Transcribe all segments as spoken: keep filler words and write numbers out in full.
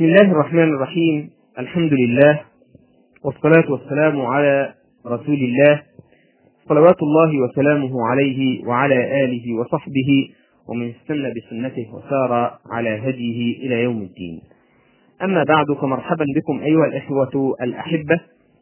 بسم الله الرحمن الرحيم. الحمد لله والصلاة والسلام على رسول الله صلوات الله وسلامه عليه وعلى آله وصحبه ومن استنى بسنته وسار على هديه إلى يوم الدين. أما بعد، فمرحبا بكم أيها الإخوة الأحبة،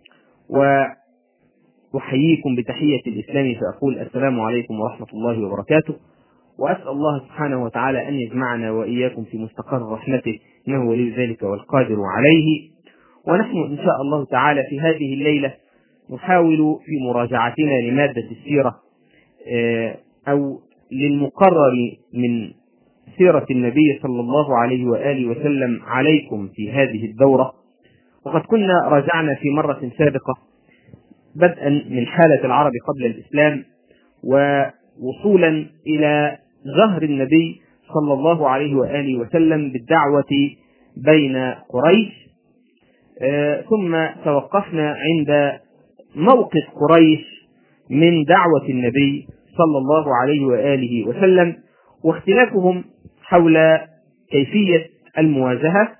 وأحييكم بتحية الإسلام فأقول السلام عليكم ورحمة الله وبركاته، وأسأل الله سبحانه وتعالى أن يجمعنا وإياكم في مستقر رحمته إنه ولي ذلك والقادر عليه. ونحن إن شاء الله تعالى في هذه الليلة نحاول في مراجعتنا لمادة السيرة أو للمقرر من سيرة النبي صلى الله عليه وآله وسلم عليكم في هذه الدورة. وقد كنا راجعنا في مرة سابقة بدءا من حالة العرب قبل الإسلام ووصولا إلى جهر النبي صلى الله عليه وآله وسلم بالدعوة بين قريش، آه ثم توقفنا عند موقف قريش من دعوة النبي صلى الله عليه وآله وسلم واختلافهم حول كيفية المواجهة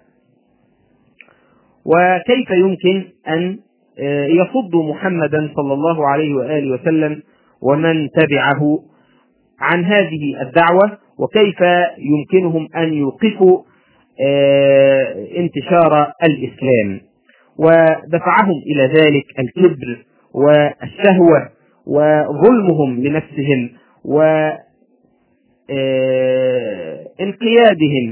وكيف يمكن أن آه يصدوا محمدا صلى الله عليه وآله وسلم ومن تبعه عن هذه الدعوة، وكيف يمكنهم أن يوقفوا آه انتشار الإسلام. ودفعهم إلى ذلك الكبر والشهوة وظلمهم لنفسهم وانقيادهم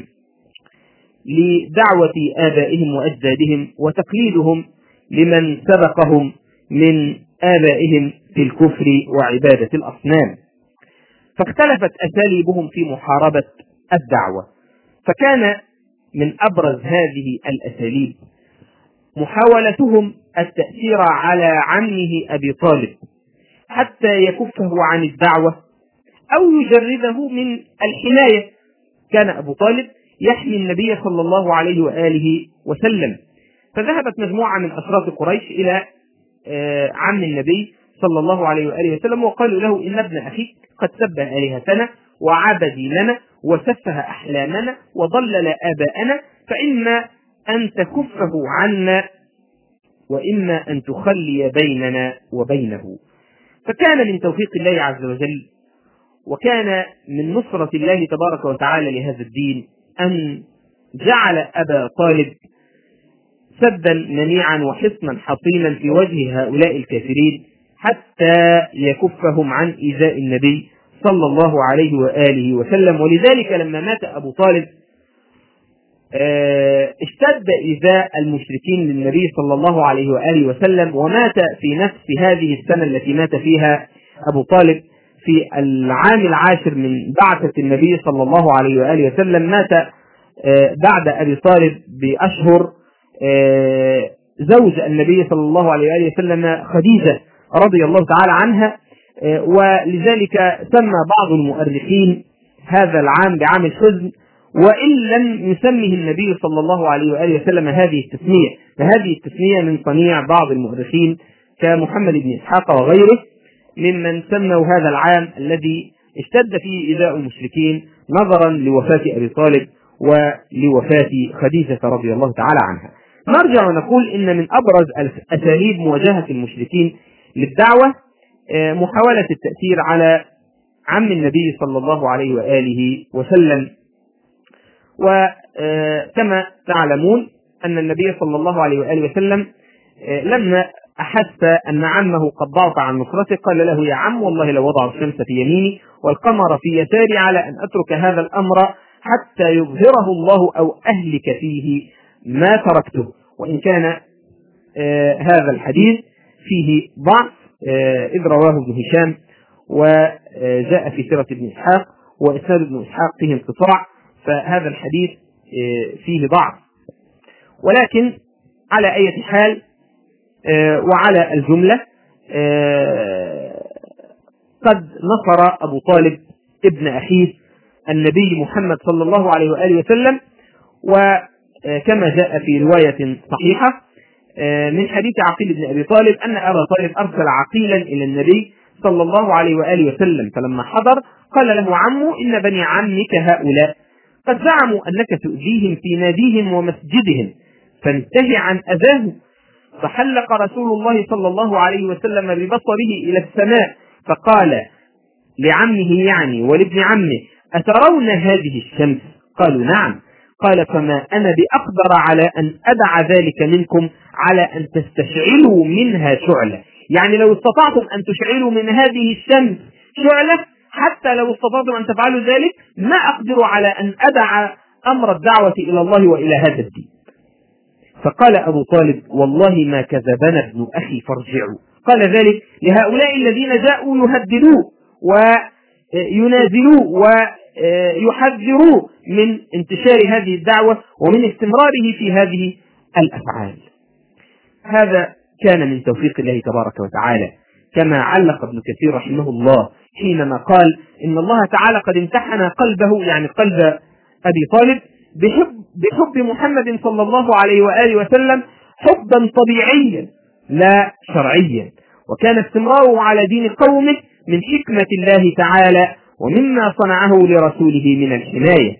لدعوة آبائهم وأجدادهم وتقليدهم لمن سبقهم من آبائهم في الكفر وعبادة الأصنام. فاختلفت أساليبهم في محاربة الدعوة، فكان من أبرز هذه الأساليب محاولتهم التأثير على عمه أبي طالب حتى يكفه عن الدعوة أو يجرده من الحماية. كان أبو طالب يحمي النبي صلى الله عليه وآله وسلم، فذهبت مجموعة من أشراف قريش إلى عم النبي صلى الله عليه وآله وسلم وقالوا له: إن ابن أخيك قد سب آلهتنا وعاب ديننا وسفه أحلامنا وضلل آباءنا، فإما أن تكفه عنا وإما أن تخلي بيننا وبينه. فكان من توفيق الله عز وجل وكان من نصرة الله تبارك وتعالى لهذا الدين أن جعل أبا طالب سدا منيعا وحصنا حصينا في وجه هؤلاء الكافرين حتى يكفهم عن إيذاء النبي صلى الله عليه وآله وسلم. ولذلك لما مات أبو طالب اشتد إيذاء المشركين للنبي صلى الله عليه وآله وسلم، ومات في نفس هذه السنة التي مات فيها أبو طالب في العام العاشر من بعثة النبي صلى الله عليه وآله وسلم. مات بعد أبي طالب بأشهر زوج النبي صلى الله عليه وآله وسلم خديجة رضي الله تعالى عنها، ولذلك سمى بعض المؤرخين هذا العام بعام الحزن، وإن لم يسمه النبي صلى الله عليه وآله وسلم هذه التسمية، فهذه التسمية من صنيع بعض المؤرخين كمحمد بن إسحاق وغيره ممن سموا هذا العام الذي اشتد فيه إيذاء المشركين نظرا لوفاة أبي طالب ولوفاة خديجة رضي الله تعالى عنها. نرجع ونقول إن من أبرز أساليب مواجهة المشركين للدعوة محاولة التأثير على عم النبي صلى الله عليه وآله وسلم. وكما تعلمون أن النبي صلى الله عليه وآله وسلم لما أحس أن عمه قد ضعف عن نصرته قال له: يا عم، والله لو وضع الشمس في يميني والقمر في يساري على أن أترك هذا الأمر حتى يظهره الله أو أهلك فيه ما تركته. وإن كان آه هذا الحديث فيه ضعف آه إذ رواه ابن هشام وجاء في سيرة ابن إسحاق، وإسناد ابن إسحاق فيه انقطاع، فهذا الحديث آه فيه ضعف. ولكن على أي حال آه وعلى الجملة آه قد نصر أبو طالب ابن أخيه النبي محمد صلى الله عليه وآله وسلم، وكما جاء في رواية صحيحة من حديث عقيل بن أبي طالب أن أبا طالب أرسل عقيلا إلى النبي صلى الله عليه وآله وسلم، فلما حضر قال له عمه: إن بني عمك هؤلاء قد زعموا أنك تؤذيهم في ناديهم ومسجدهم فانتهي عن أذاهم. فحلق رسول الله صلى الله عليه وسلم ببصره إلى السماء فقال لعمه يعني ولابن عمه: أترون هذه الشمس؟ قالوا: نعم. قال: فما أنا بأقدر على أن أدع ذلك منكم على أن تستشعلوا منها شعلة. يعني لو استطعتم أن تشعلوا من هذه الشمس شعلة، حتى لو استطعتم أن تفعلوا ذلك، ما أقدر على أن أدع أمر الدعوة إلى الله وإلى هذا الدين. فقال أبو طالب: والله ما كذبنا ابن أخي فارجعوا. قال ذلك لهؤلاء الذين جاءوا يهددوه وينازلوه ويحذروه من انتشار هذه الدعوة ومن استمراره في هذه الأفعال. هذا كان من توفيق الله تبارك وتعالى، كما علق ابن كثير رحمه الله حينما قال: إن الله تعالى قد امتحن قلبه، يعني قلب أبي طالب، بحب, بحب محمد صلى الله عليه وآله وسلم حبا طبيعيا لا شرعيا، وكان استمراره على دين قومه من حكمة الله تعالى ومما صنعه لرسوله من الحماية.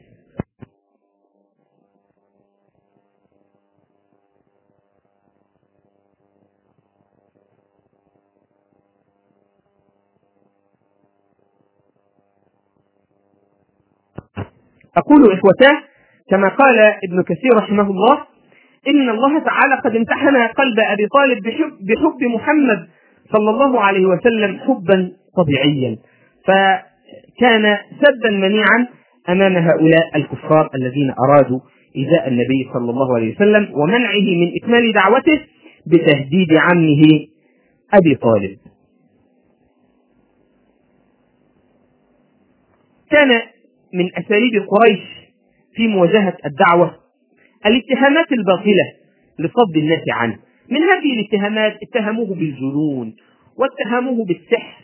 أقول إخوتاه كما قال ابن كثير رحمه الله: إن الله تعالى قد امتحن قلب أبي طالب بحب, بحب محمد صلى الله عليه وسلم حبا طبيعيا، فكان سدا منيعا أمام هؤلاء الكفار الذين أرادوا إيذاء النبي صلى الله عليه وسلم ومنعه من إكمال دعوته بتهديد عمه أبي طالب. كان من أساليب قريش في مواجهة الدعوة الاتهامات الباطلة لصد الناس عنه. من هذه الاتهامات اتهموه بالجنون، واتهموه بالسحر،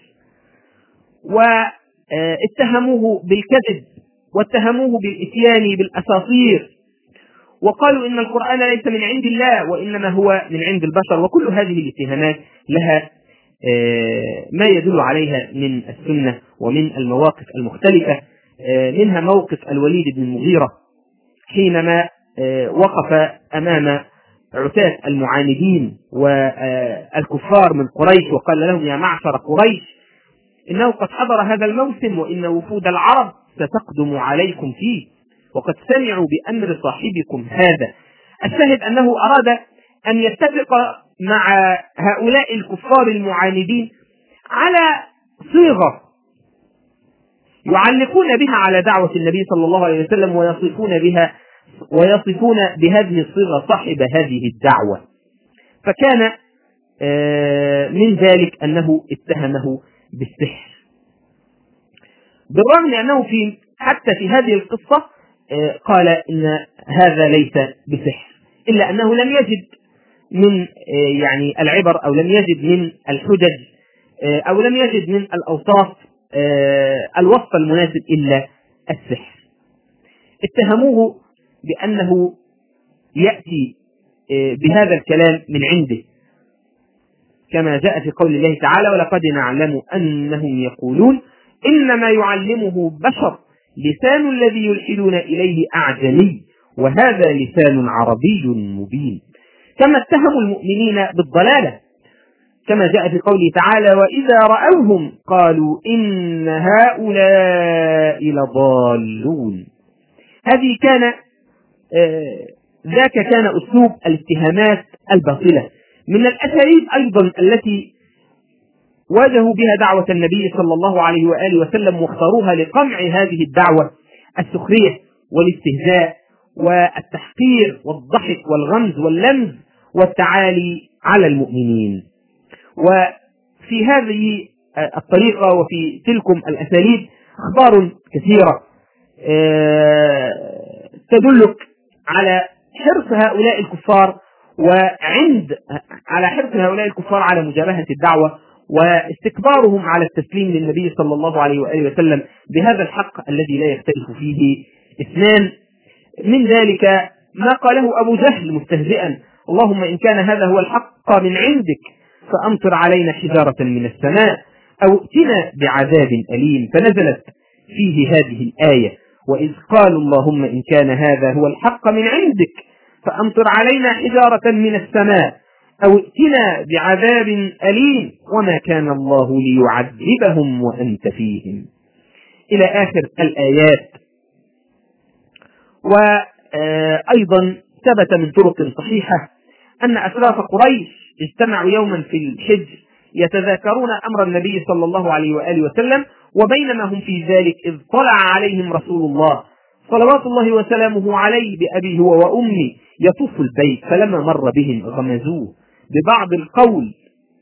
واتهموه بالكذب، واتهموه بالإتيان بالأساطير، وقالوا إن القرآن ليس من عند الله وإنما هو من عند البشر. وكل هذه الاتهامات لها ما يدل عليها من السنة ومن المواقف المختلفة، منها موقف الوليد بن المغيرة حينما وقف أمام عتاة المعاندين والكفار من قريش وقال لهم: يا معشر قريش، إنه قد حضر هذا الموسم وإن وفود العرب ستقدم عليكم فيه، وقد سمعوا بأمر صاحبكم هذا. الشاهد أنه أراد أن يتفق مع هؤلاء الكفار المعاندين على صيغة يعلقون بها على دعوة النبي صلى الله عليه وسلم ويصفون بها ويصفون بهذه الصيغة صاحب هذه الدعوة. فكان من ذلك أنه اتهمه بالسحر، بالرغم من أنه في حتى في هذه القصة قال إن هذا ليس بسحر، إلا أنه لم يجد من يعني العبر أو لم يجد من الحجج أو لم يجد من الأوصاف الوصف المناسب إلا السحر. اتهموه بأنه يأتي بهذا الكلام من عنده، كما جاء في قول الله تعالى: ولقد نعلم أنهم يقولون إنما يعلمه بشر لسان الذي يلحدون إليه أعجمي وهذا لسان عربي مبين. كما اتهموا المؤمنين بالضلالة، كما جاء في قوله تعالى: وإذا رأوهم قالوا إن هؤلاء لضالون. هذه كان آه ذاك كان أسلوب الاتهامات الباطلة. من الأساليب أيضا التي واجهوا بها دعوة النبي صلى الله عليه وآله وسلم واختاروها لقمع هذه الدعوة السخرية والاستهزاء والتحقير والضحك والغمز واللمز والتعالي على المؤمنين. وفي هذه الطريقة وفي تلكم الأساليب أخبار كثيرة تدلك على حرص هؤلاء الكفار وعند على حرص هؤلاء الكفار على مجابهة الدعوة واستكبارهم على التسليم للنبي صلى الله عليه وآله وسلم بهذا الحق الذي لا يختلف فيه اثنان. من ذلك ما قاله أبو جهل مستهزئا: اللهم إن كان هذا هو الحق من عندك فأمطر علينا حجارة من السماء أو ائتنا بعذاب أليم. فنزلت فيه هذه الآية: وإذ قالوا اللهم إن كان هذا هو الحق من عندك فأمطر علينا حجارة من السماء أو ائتنا بعذاب أليم وما كان الله ليعذبهم وأنت فيهم، إلى آخر الآيات. وأيضا ثبت من طرق صحيحة أن أشراف قريش اجتمعوا يوما في الحج يتذاكرون أمر النبي صلى الله عليه وآله وسلم، وبينما هم في ذلك إذ طلع عليهم رسول الله صلوات الله وسلامه عليه بأبي هو وأمي يطوف البيت، فلما مر بهم غمزوه ببعض القول،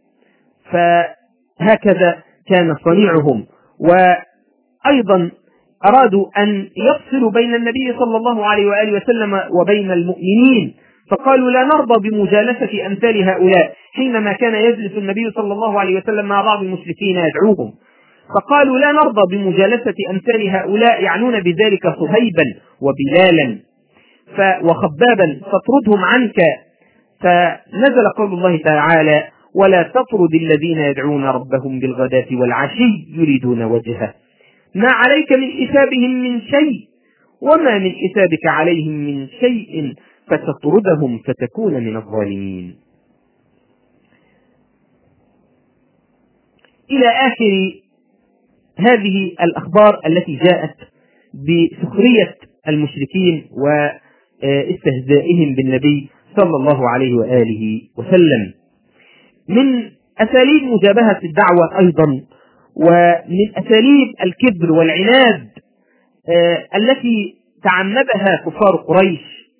فهكذا كان صنيعهم. وأيضا أرادوا أن يفصلوا بين النبي صلى الله عليه وآله وسلم وبين المؤمنين، فقالوا لا نرضى بمجالسة أمثال هؤلاء، حينما كان يجلس النبي صلى الله عليه وسلم مع بعض المشركين يدعوهم، فقالوا لا نرضى بمجالسة أمثال هؤلاء، يعنون بذلك صهيبا وبلالا وخبابا، فاطردهم عنك. فنزل قول الله تعالى ولا تطرد الذين يدعون ربهم بالغداة والعشي يريدون وجهه ما عليك من حسابهم من شيء وما من حسابك عليهم من شيء فتطردهم فتكون من الظالمين، إلى آخر هذه الأخبار التي جاءت بسخرية المشركين واستهزائهم بالنبي صلى الله عليه وآله وسلم. من أساليب مجابهة الدعوة أيضا ومن أساليب الكبر والعناد التي تعمدها كفار قريش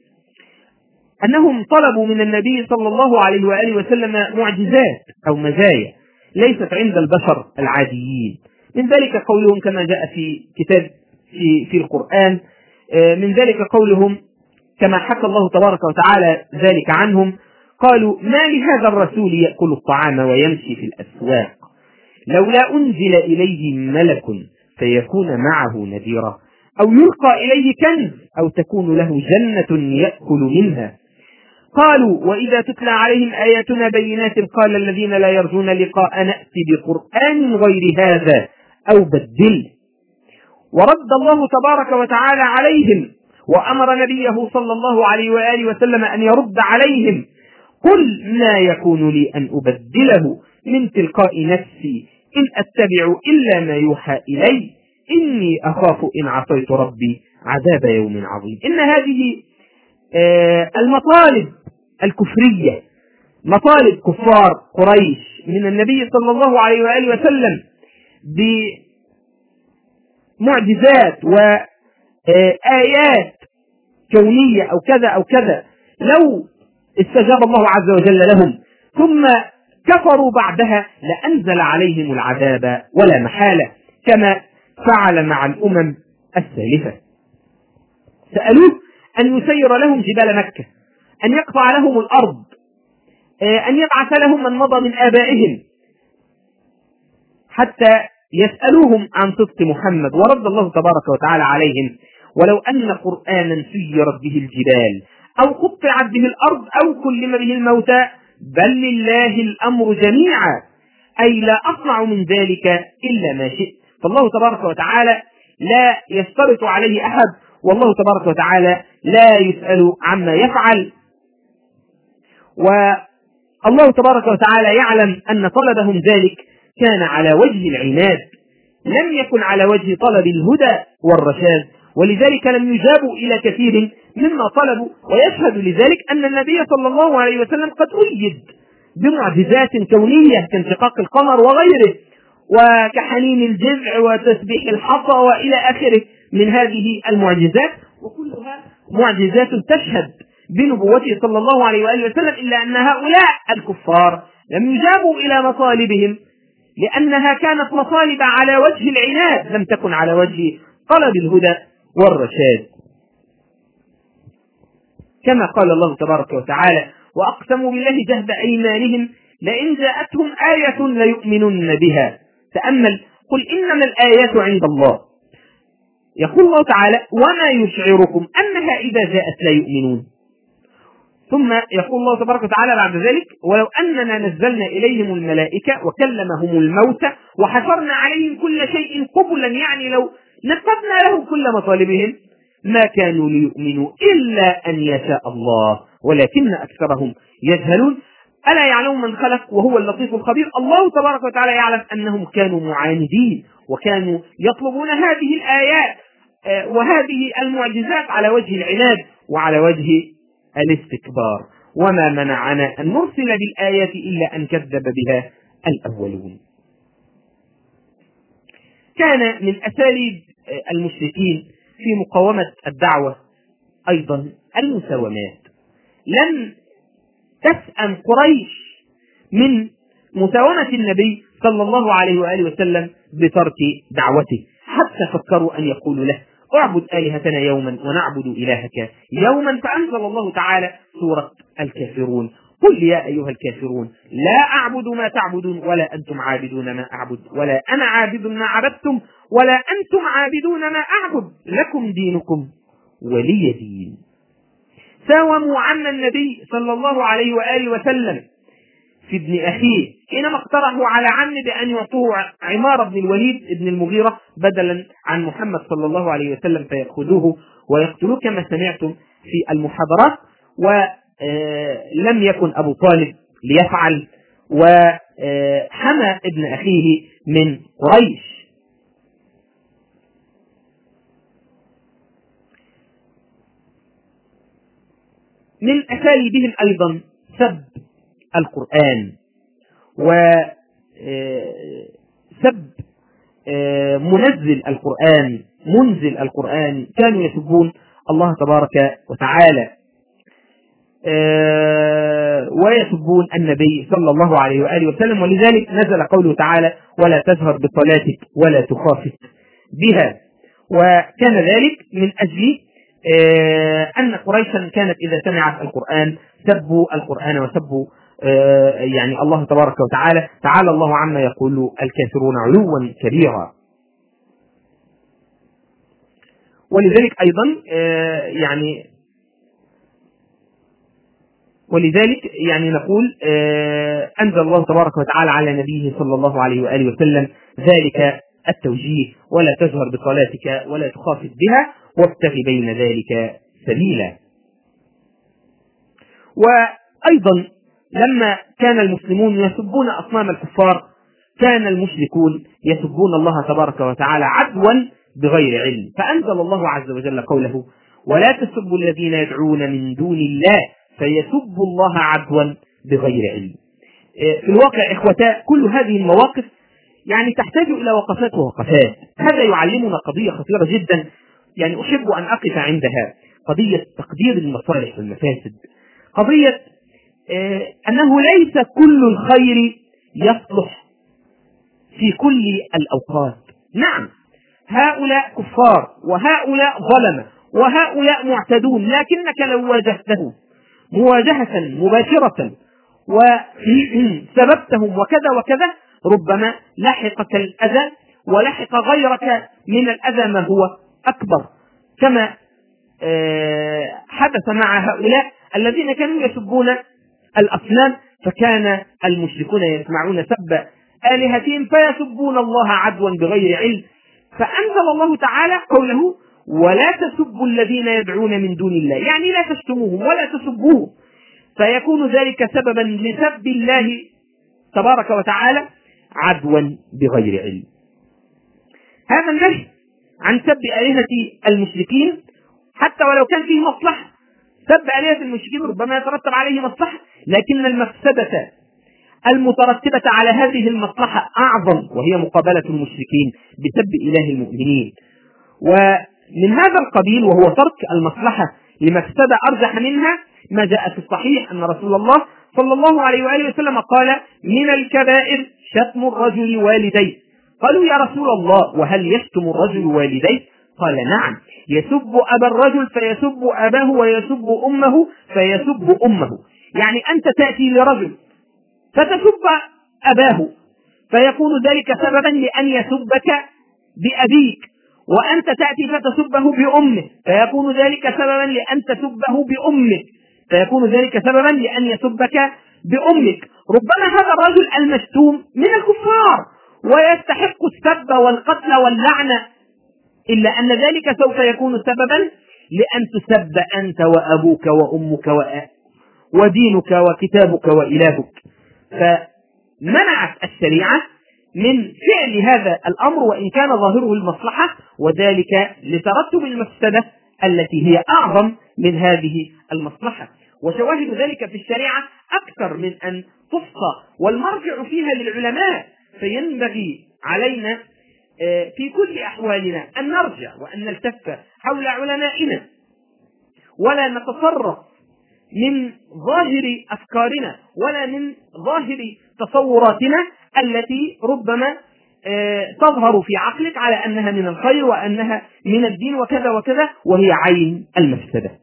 أنهم طلبوا من النبي صلى الله عليه وآله وسلم معجزات أو مزايا ليست عند البشر العاديين. من ذلك قولهم كما جاء في كتاب في, في القرآن، من ذلك قولهم كما حكى الله تبارك وتعالى ذلك عنهم، قالوا ما لهذا الرسول يأكل الطعام ويمشي في الأسواق لولا أنزل إليه ملك فيكون معه نذيرا أو يلقى إليه كنز أو تكون له جنة يأكل منها. قالوا وإذا تتلى عليهم آياتنا بينات قال الذين لا يرجون لقاء نأتي بقرآن غير هذا أو بدل. ورد الله تبارك وتعالى عليهم وأمر نبيه صلى الله عليه وآله وسلم أن يرد عليهم قل ما يكون لي أن أبدله من تلقاء نفسي إن أتبع إلا ما يوحى إلي إني أخاف إن عصيت ربي عذاب يوم عظيم. إن هذه آه المطالب الكفرية مطالب كفار قريش من النبي صلى الله عليه وآله وسلم بمعجزات وآيات كونية أو كذا أو كذا، لو استجاب الله عز وجل لهم ثم كفروا بعدها لأنزل عليهم العذاب ولا محالة، كما فعل مع الأمم السالفة. سألوه أن يسير لهم جبال مكة، أن يقطع لهم الأرض، أن يبعث لهم من مضى من آبائهم، حتى يسألوهم عن صدق محمد. ورد الله تبارك وتعالى عليهم ولو أن قرآنا سيرت به الجبال أو قطعت به الأرض أو كلم به الموتى بل لله الأمر جميعا أي لا أصنع من ذلك إلا ما شئت. فالله تبارك وتعالى لا يشترط عليه أحد، والله تبارك وتعالى لا يسأل عما يفعل. والله تبارك وتعالى يعلم أن طلبهم ذلك كان على وجه العناد، لم يكن على وجه طلب الهدى والرشاد، ولذلك لم يجابوا إلى كثير مما طلبوا. ويشهد لذلك أن النبي صلى الله عليه وسلم قد أيد بمعجزات كونية كانشقاق القمر وغيره، وكحنين الجذع وتسبيح الحصى وإلى آخره من هذه المعجزات، وكلها معجزات تشهد بنبوته صلى الله عليه وآله وسلم، إلا أن هؤلاء الكفار لم يجابوا إلى مطالبهم لأنها كانت مطالب على وجه العناد، لم تكن على وجه طلب الهدى والرشاد. كما قال الله تبارك وتعالى وأقسموا بالله جهد أيمانهم لئن جاءتهم آية ليؤمنن بها. تأمل قل إنما الآيات عند الله. يقول الله تعالى وما يشعركم أنها إذا جاءت لا يؤمنون. ثم يقول الله تبارك وتعالى بعد ذلك: ولو أننا نزلنا إليهم الملائكة وكلمهم الموتى وحشرنا عليهم كل شيء قبلا، يعني لو نفذنا لهم كل مطالبهم ما كانوا ليؤمنوا إلا أن يشاء الله ولكن أكثرهم يجهلون. ألا يعلم من خلق وهو اللطيف الخبير. الله تبارك وتعالى يعلم أنهم كانوا معاندين وكانوا يطلبون هذه الآيات وهذه المعجزات على وجه العناد وعلى وجه الاستكبار، وما منعنا أن نرسل بالآيات إلا أن كذب بها الأولون. كان من أساليب المشركين في مقاومة الدعوة أيضا المساومات. لم تسأم قريش من مساومة النبي صلى الله عليه وآله وسلم بترك دعوته، حتى فكروا أن يقولوا له: اعبد آلهتنا يوما ونعبد إلهك يوما. فأنزل الله تعالى سورة الكافرون: قل يا أيها الكافرون لا أعبد ما تعبدون ولا أنتم عابدون ما أعبد ولا أنا عابد ما عبدتم ولا أنتم عابدون ما أعبد لكم دينكم ولي دين. ساوموا عنا النبي صلى الله عليه وآله وسلم في ابن أخيه حينما اقترحوا على عم بأن يعطوه عمار بن الوليد بن المغيرة بدلا عن محمد صلى الله عليه وسلم فيأخذوه ويقتلوه كما سمعتم في المحاضرات. ولم يكن أبو طالب ليفعل، وحمى ابن أخيه من قريش. من أساليبهم أيضا سب القرآن وسب منزل القرآن منزل القرآن. كانوا يسبون الله تبارك وتعالى ويسبون النبي صلى الله عليه وآله وسلم، ولذلك نزل قوله تعالى: ولا تجهر بصلاتك ولا تخافت بها. وكان ذلك من أجل أن قريشا كانت إذا سمعت القرآن سبوا القرآن وسبوا يعني الله تبارك وتعالى. تعالى الله عما يقول الكافرون علوا كبيرا. ولذلك أيضا يعني ولذلك يعني نقول أنزل الله تبارك وتعالى على نبيه صلى الله عليه وآله وسلم ذلك التوجيه: ولا تجهر بصلاتك ولا تخافت بها وابتغ بين ذلك سبيلا. وأيضا لما كان المسلمون يسبون أصنام الكفار كان المشركون يسبون الله تبارك وتعالى عدوا بغير علم، فأنزل الله عز وجل قوله: ولا تسبوا الذين يدعون من دون الله فيسبوا الله عدوا بغير علم. في الواقع إخوتاء كل هذه المواقف يعني تحتاج إلى وقفات ووقفات. هذا يعلمنا قضية خطيرة جدا يعني أحب أن أقف عندها، قضية تقدير المصالح والمفاسد، قضية آه أنه ليس كل الخير يصلح في كل الأوقات. نعم هؤلاء كفار وهؤلاء ظلمة وهؤلاء معتدون، لكنك لو واجهتهم مواجهة مباشرة وسببتهم وكذا وكذا ربما لحقك الأذى ولحق غيرك من الأذى ما هو أكبر، كما حدث مع هؤلاء الذين كانوا يسبون الأصنام، فكان المشركون يسمعون سب آلهتهم فيسبون الله عدوا بغير علم. فأنزل الله تعالى قوله: ولا تسبوا الذين يدعون من دون الله، يعني لا تشتموهم ولا تسبوهم، فيكون ذلك سببا لسب الله تبارك وتعالى عدوا بغير علم. هذا النهي عن سب آلهة المشركين حتى ولو كان فيه مصلحة، سب آلهة المشركين ربما يترتب عليه مصلحة، لكن المفسدة المترتبة على هذه المصلحة أعظم، وهي مقابلة المشركين بسب إله المؤمنين. ومن هذا القبيل وهو ترك المصلحة لمفسدة أرجح منها ما جاء في الصحيح أن رسول الله صلى الله عليه وآله وسلم قال: من الكبائر شتم الرجل والديه. قالوا: يا رسول الله وهل يشتم الرجل والديه؟ قال: نعم، يسب أبا الرجل فيسب أباه ويسب أمه فيسب أمه. يعني أنت تأتي لرجل فتسب أباه فيكون ذلك سببا لأن يسبك بأبيك، وأنت تأتي فتسبه بأمه فيكون ذلك سببا لأن تسبه بأمك. فيكون ذلك سببا لأن يسبك بأمك. ربما هذا الرجل المشتوم من الكفار ويستحق السب والقتل واللعنة، إلا أن ذلك سوف يكون سببا لأن تسب أنت وأبوك وأمك ودينك وكتابك وإلهك. فمنعت الشريعة من فعل هذا الأمر وإن كان ظاهره المصلحة، وذلك لترتب المفسدة التي هي أعظم من هذه المصلحة. وشواهد ذلك في الشريعة أكثر من أن تفصى، والمرجع فيها للعلماء. فينبغي علينا في كل أحوالنا أن نرجع وأن نلتف حول علمائنا، ولا نتصرف من ظاهر أفكارنا ولا من ظاهر تصوراتنا التي ربما تظهر في عقلك على أنها من الخير وأنها من الدين وكذا وكذا، وهي عين المفسدة.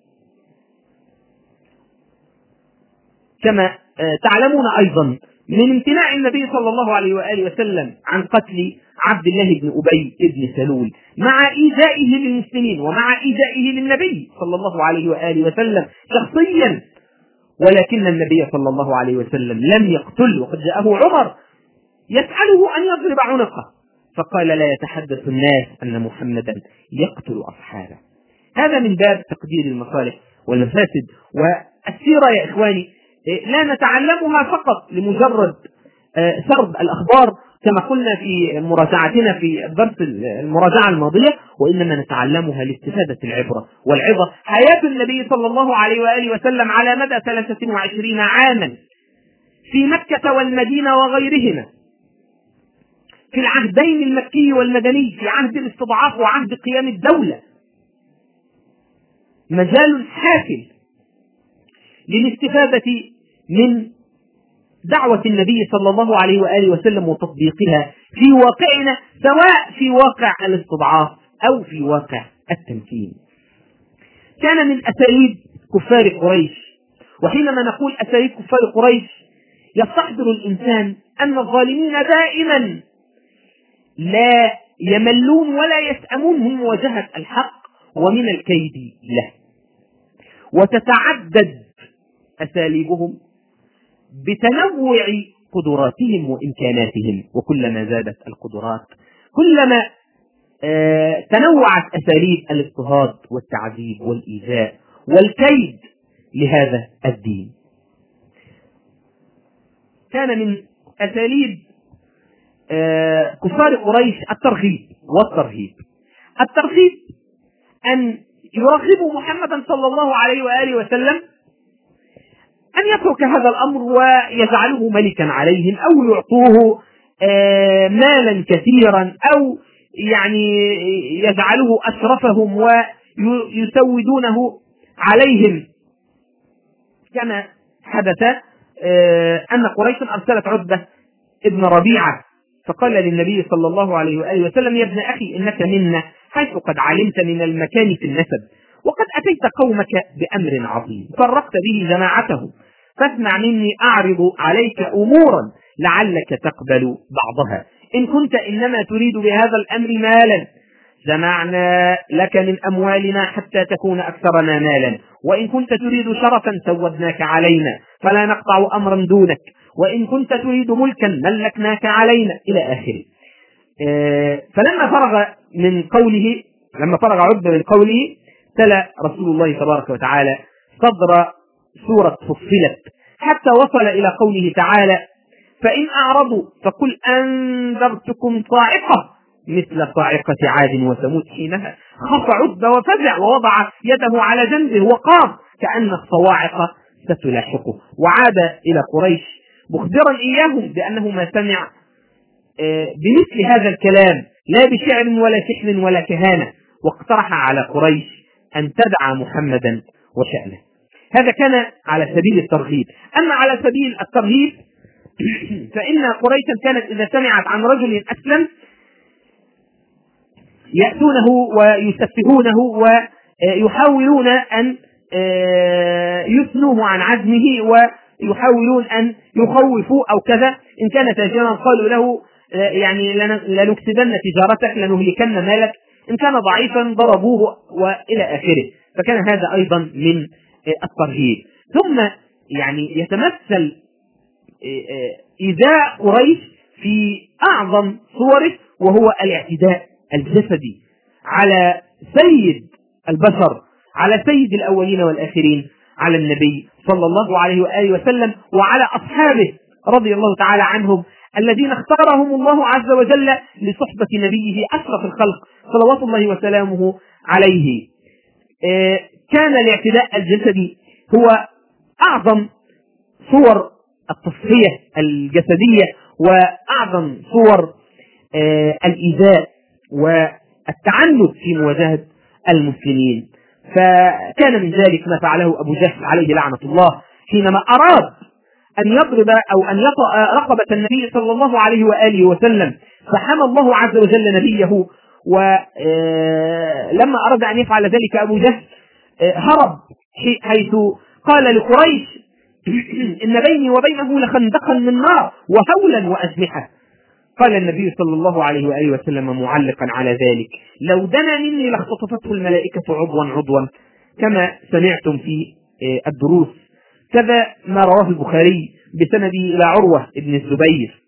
كما تعلمون أيضا من امتناع النبي صلى الله عليه وآله وسلم عن قتل عبد الله بن أبي بن سلول مع إيذائه للمسلمين ومع إيذائه للنبي صلى الله عليه وآله وسلم شخصيا، ولكن النبي صلى الله عليه وسلم لم يقتل. وقد جاءه عمر يسأله أن يضرب عنقه، فقال: لا يتحدث الناس أن محمدا يقتل أصحابه. هذا من باب تقدير المصالح والمفاسد. والسيرة يا إخواني لا نتعلمها فقط لمجرد سرد الأخبار كما قلنا في مراجعتنا في الدرس المراجعة الماضية، وإنما نتعلمها لاستفادة العبرة والعظة. حياة النبي صلى الله عليه وآله وسلم على مدى ثلاثة وعشرين عاما في مكة والمدينة وغيرهما، في العهدين المكي والمدني، في عهد الاستضعاف وعهد قيام الدولة، مجال حافل للاستفادة من دعوة النبي صلى الله عليه وآله وسلم وتطبيقها في واقعنا، سواء في واقع الاستضعاف أو في واقع التمكين. كان من أساليب كفار قريش، وحينما نقول أساليب كفار قريش يستحضر الإنسان أن الظالمين دائما لا يملون ولا يسأمون من مواجهة الحق ومن الكيد له، وتتعدد أساليبهم بتنوع قدراتهم وإمكاناتهم. وكلما زادت القدرات كلما آه تنوعت أساليب الاضطهاد والتعذيب والإيذاء والكيد لهذا الدين. كان من أساليب آه كفار قريش الترغيب والترهيب. الترغيب أن يرغبوا محمدا صلى الله عليه وآله وسلم أن يترك هذا الأمر ويجعله ملكا عليهم، أو يعطوه آه مالا كثيرا، أو يعني يجعله أشرفهم ويسودونه عليهم، كما حدث آه أن قريش أرسلت عتبة ابن ربيعة فقال للنبي صلى الله عليه وآله وسلم: يا ابن أخي إنك منا حيث قد علمت من المكان في النسب، وقد أتيت قومك بأمر عظيم فرقت به جماعته، فاسمع مني أعرض عليك أمورا لعلك تقبل بعضها. إن كنت إنما تريد بهذا الأمر مالا جمعنا لك من أموالنا حتى تكون أكثرنا مالا، وإن كنت تريد شرفا سودناك علينا فلا نقطع أمرا دونك، وإن كنت تريد ملكا ملكناك علينا، إلى آخره. آه فلما فرغ من قوله لما فرغ عتبة من قوله تلا رسول الله تبارك وتعالى صدر سورة فصلت حتى وصل إلى قوله تعالى: فإن أعرضوا فقل أنذرتكم صاعقة مثل صاعقة عاد وثمود. حينها خف عتبة وفزع ووضع يده على جنبه وقام كأن الصواعق ستلاحقه، وعاد إلى قريش مخبرا إياهم بأنه ما سمع بمثل هذا الكلام لا بشعر ولا سحر ولا كهانة، واقترح على قريش أن تدع محمدا وشأنه. هذا كان على سبيل الترغيب. أما على سبيل الترهيب فإن قريشا كانت إذا سمعت عن رجل أسلم يأتونه ويسفهونه ويحاولون أن يثنوه عن عزمه ويحاولون أن يخوفوا أو كذا. إن كان تاجرا قالوا له يعني لنكسبن تجارتك لنهلكن مالك، إن كان ضعيفا ضربوه وإلى آخره. فكان هذا أيضا من الترهيب. ثم يعني يتمثل إيذاء قريش في أعظم صوره، وهو الاعتداء الجسدي على سيد البشر، على سيد الأولين والآخرين، على النبي صلى الله عليه وآله وسلم وعلى أصحابه رضي الله تعالى عنهم الذين اختارهم الله عز وجل لصحبة نبيه أشرف الخلق صلوات الله وسلامه عليه. كان الاعتداء الجسدي هو أعظم صور التصفية الجسدية وأعظم صور الإيذاء والتعنت في مواجهة المسلمين. فكان من ذلك ما فعله أبو جهل عليه لعنة الله حينما أراد أن يضرب أو أن يطأ رقبة النبي صلى الله عليه وآله وسلم، فحمى الله عز وجل نبيه، ولما أراد أن يفعل ذلك أبو جهل هرب، حيث قال لقريش إن بيني وبينه لخندقا من نار وهولا وأجنحة. قال النبي صلى الله عليه وآله وسلم معلقا على ذلك: لو دنا مني لاختطفته الملائكة عضوا عضوا، كما سمعتم في الدروس. كذا ما رواه البخاري بسنده إلى عروة بن الزبير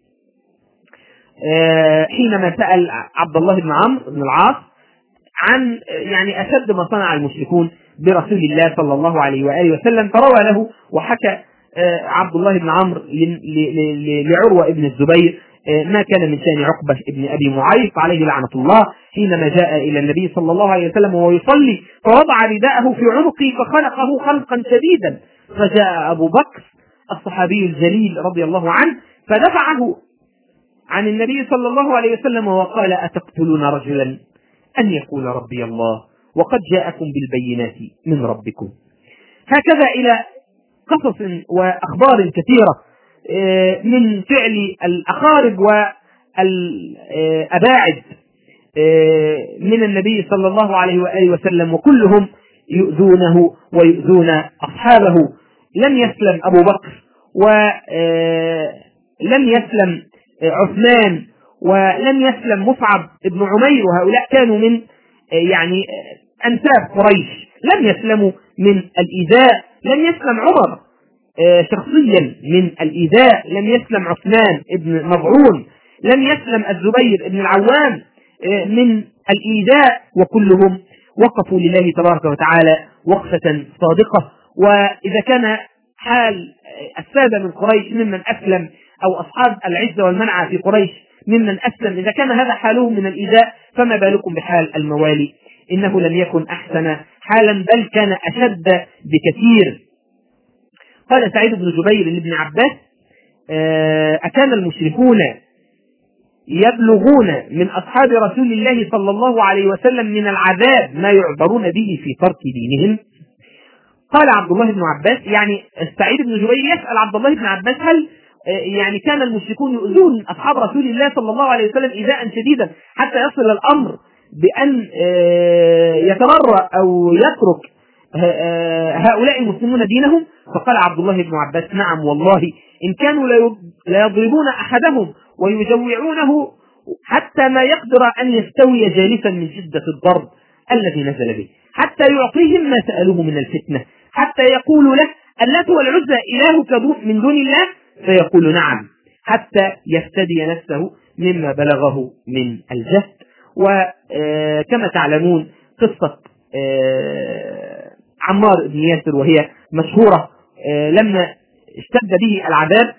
حينما سأل عبد الله بن عمرو بن العاص عن يعني أشد ما صنع المشركون برسول الله صلى الله عليه وآله وسلم، فروى له وحكى عبد الله بن عمرو لعروة بن الزبير ما كان من شأن عقبة ابن أبي معيط عليه لعنة الله حينما جاء إلى النبي صلى الله عليه وسلم وهو يصلي، فوضع رداءه في عنقه فخنقه خنقا شديدا، فجاء أبو بكر الصحابي الجليل رضي الله عنه فدفعه عن النبي صلى الله عليه وسلم وقال: أتقتلون رجلا أن يقول ربي الله وقد جاءكم بالبينات من ربكم. هكذا إلى قصص وأخبار كثيرة من فعل الأقارب والأباعد من النبي صلى الله عليه وآله وسلم، وكلهم يؤذونه ويؤذون أصحابه. لم يسلم أبو بكر ولم يسلم عثمان ولم يسلم مصعب ابن عمير، وهؤلاء كانوا من يعني أنساب قريش، لم يسلموا من الإيذاء. لم يسلم عمر شخصيا من الإيذاء، لم يسلم عثمان ابن مضعون، لم يسلم الزبير ابن العوام من الإيذاء، وكلهم وقفوا لله تبارك وتعالى وقفة صادقة. وإذا كان حال السادة من قريش ممن أسلم أو أصحاب العزة والمنعة في قريش ممن أسلم، إذا كان هذا حالهم من الإيذاء، فما بالكم بحال الموالي؟ إنه لم يكن أحسن حالا، بل كان أشد بكثير. قال سعيد بن جبير لابن عباس: أكان المشركون يبلغون من أصحاب رسول الله صلى الله عليه وسلم من العذاب ما يعبرون به في ترك دينهم؟ قال عبد الله بن عباس، يعني سعيد بن جبير يسأل عبد الله بن عباس: هل يعني كان المشركون يؤذون أصحاب رسول الله صلى الله عليه وسلم إيذاء شديدا حتى يصل الأمر بأن يتمرأ أو يترك هؤلاء المسلمون دينهم؟ فقال عبد الله بن عباس: نعم والله، إن كانوا لا يضربون أحدهم ويجوعونه حتى ما يقدر أن يستوي جالسا من شدة الضرب الذي نزل به، حتى يعطيهم ما سألوه من الفتنة، حتى يقول له: اللات والعزى إلهك من دون الله؟ فيقول: نعم، حتى يفتدي نفسه مما بلغه من الجهد. وكما تعلمون قصة عمار بن ياسر وهي مشهورة، لما اشتد به العذاب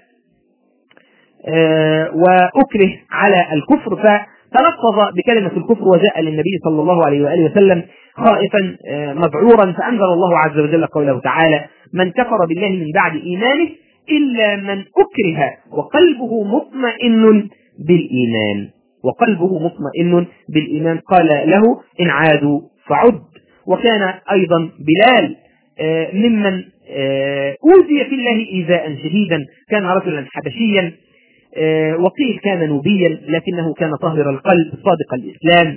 وأكره على الكفر فتلفظ بكلمة الكفر وجاء للنبي صلى الله عليه وآله وسلم خائفا مذعورا، فأنزل الله عز وجل قوله تعالى: من كفر بالله من بعد إيمانه إلا من أكره وقلبه مطمئن بالإيمان وقلبه مطمئن بالإيمان قال له: إن عادوا فعد. وكان أيضا بلال ممن أوذي في الله إيذاء شديدا، كان رجلا حبشيا وقيل كان نوبيا، لكنه كان طاهر القلب صادق الإسلام،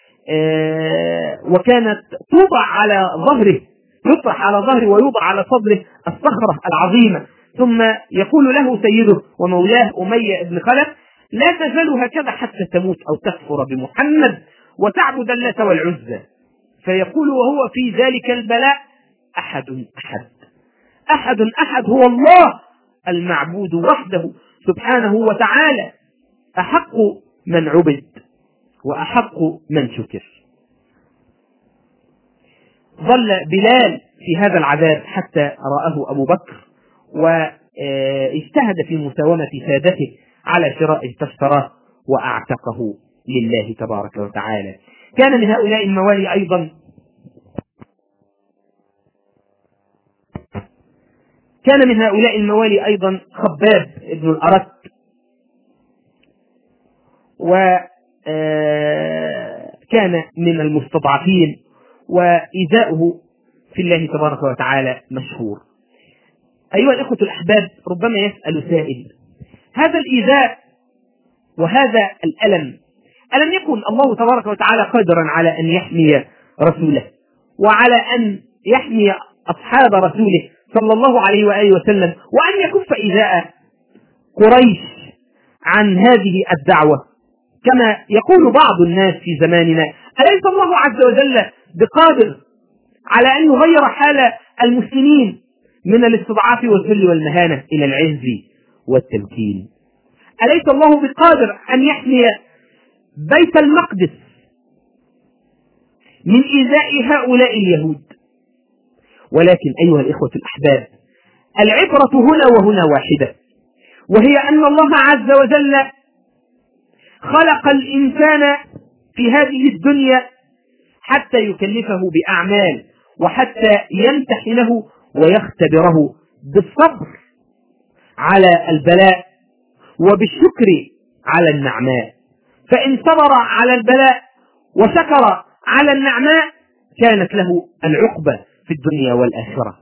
وكانت توضع على ظهره يطرح على ظهره ويوضع على صدره الصخرة العظيمة، ثم يقول له سيده ومولاه أمية بن خلف: لا تزال هكذا حتى تموت أو تكفر بمحمد وتعبد اللات والعزى. فيقول وهو في ذلك البلاء: أحد أحد أحد أحد هو الله المعبود وحده سبحانه وتعالى، أحق من عبد وأحق من شكر. ظل بلال في هذا العذاب حتى رآه أبو بكر واجتهد في مساومة سادته على شرائه فاشتراه وأعتقه لله تبارك وتعالى. كان من هؤلاء الموالي أيضا كان من هؤلاء الموالي أيضا خباب ابن الأرت، وكان من المستضعفين، وإيذاؤه في الله تبارك وتعالى مشهور. أيها الإخوة الأحباب، ربما يسأل سائل: هذا الإيذاء وهذا الألم ألم يكن الله تبارك وتعالى قادرا على أن يحمي رسوله وعلى أن يحمي أصحاب رسوله صلى الله عليه وآله وسلم وأن يكف إيذاء قريش عن هذه الدعوة كما يقول بعض الناس في زماننا؟ أليس الله عز وجل بقادر على أن يغير حال المسلمين من الاستضعاف والذل والمهانة إلى العز والتمكين؟ أليس الله بقادر أن يحمي بيت المقدس من إيذاء هؤلاء اليهود؟ ولكن أيها الإخوة الأحباب، العبرة هنا وهنا واحدة، وهي أن الله عز وجل خلق الإنسان في هذه الدنيا حتى يكلفه بأعمال وحتى يمتحنه ويختبره بالصبر على البلاء وبالشكر على النعماء. فإن صبر على البلاء وشكر على النعماء كانت له العقبة في الدنيا والآخرة.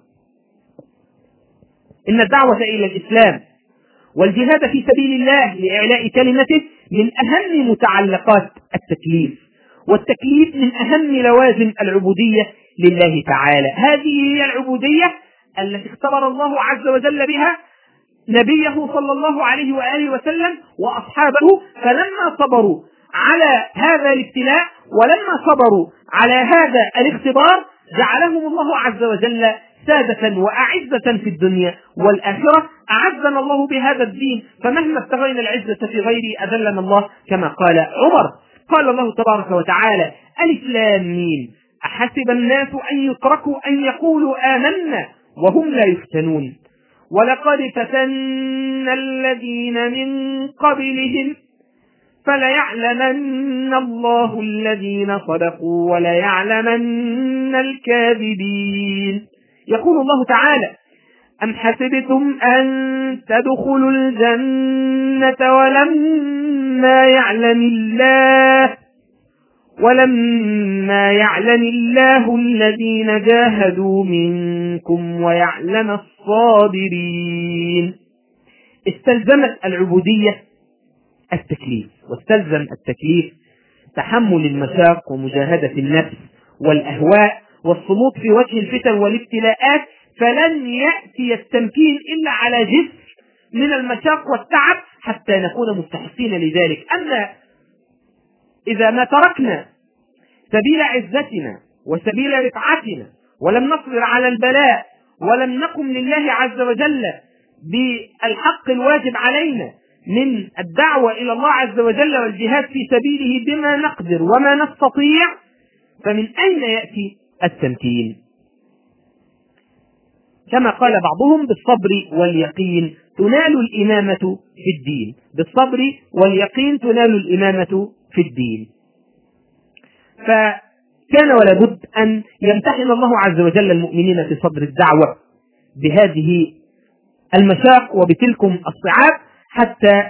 إن الدعوة إلى الإسلام والجهاد في سبيل الله لإعلاء كلمته من أهم متعلقات التكليف، والتكليف من أهم لوازم العبودية لله تعالى. هذه هي العبودية التي اختبر الله عز وجل بها نبيه صلى الله عليه وآله وسلم وأصحابه، فلما صبروا على هذا الابتلاء ولما صبروا على هذا الاختبار جعلهم الله عز وجل سادة وأعزة في الدنيا والآخرة. أعزنا الله بهذا الدين، فمهما ابتغينا العزة في غيره أذلنا الله، كما قال عمر. قال الله تبارك وتعالى: ألف لام ميم أحسب الناس أن يتركوا أن يقولوا آمنا وهم لا يفتنون ولقد فتنا الذين من قبلهم فليعلمن الله الذين صدقوا وليعلمن الكاذبين. يقول الله تعالى: أم حسبتم أن تدخلوا الجنة ولما يعلم الله ولما يعلم الله الذين جاهدوا منكم ويعلم الصابرين. استلزمت العبودية التكليف، واستلزم التكليف تحمل المشاق ومجاهدة النفس والأهواء والصمود في وجه الفتن والابتلاءات، فلن يأتي التمكين إلا على جسر من المشاق والتعب حتى نكون مستحقين لذلك. أما إذا ما تركنا سبيل عزتنا وسبيل رفعتنا ولم نصبر على البلاء ولم نقم لله عز وجل بالحق الواجب علينا من الدعوة إلى الله عز وجل والجهاد في سبيله بما نقدر وما نستطيع، فمن أين يأتي التمكين؟ كما قال بعضهم: بالصبر واليقين تنال الإمامة في الدين. بالصبر واليقين تنال الإمامة في الدين. فكان ولا بد أن يمتحن الله عز وجل المؤمنين في صدر الدعوة بهذه المشاق وبتلكم الصعاب حتى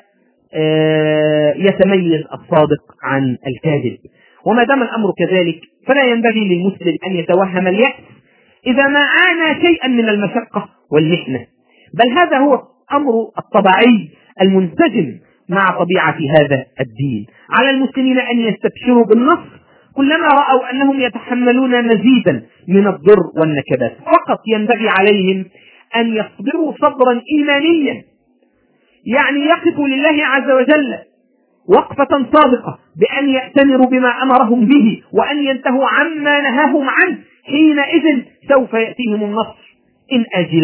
يتميز الصادق عن الكاذب. وما دام الأمر كذلك فلا ينبغي للمسلم أن يتوهم اليأس إذا ما عانى شيئا من المشقة والمحنة، بل هذا هو الأمر الطبيعي المنسجم مع طبيعة هذا الدين. على المسلمين أن يستبشروا بالنصر كلما رأوا أنهم يتحملون مزيدا من الضر والنكبات، فقط ينبغي عليهم أن يصبروا صبرا إيمانيا، يعني يقفوا لله عز وجل وقفة صادقة بأن يأتمروا بما أمرهم به وأن ينتهوا عما نهاهم عنه. حينئذ سوف يأتيهم النصر إن آجلا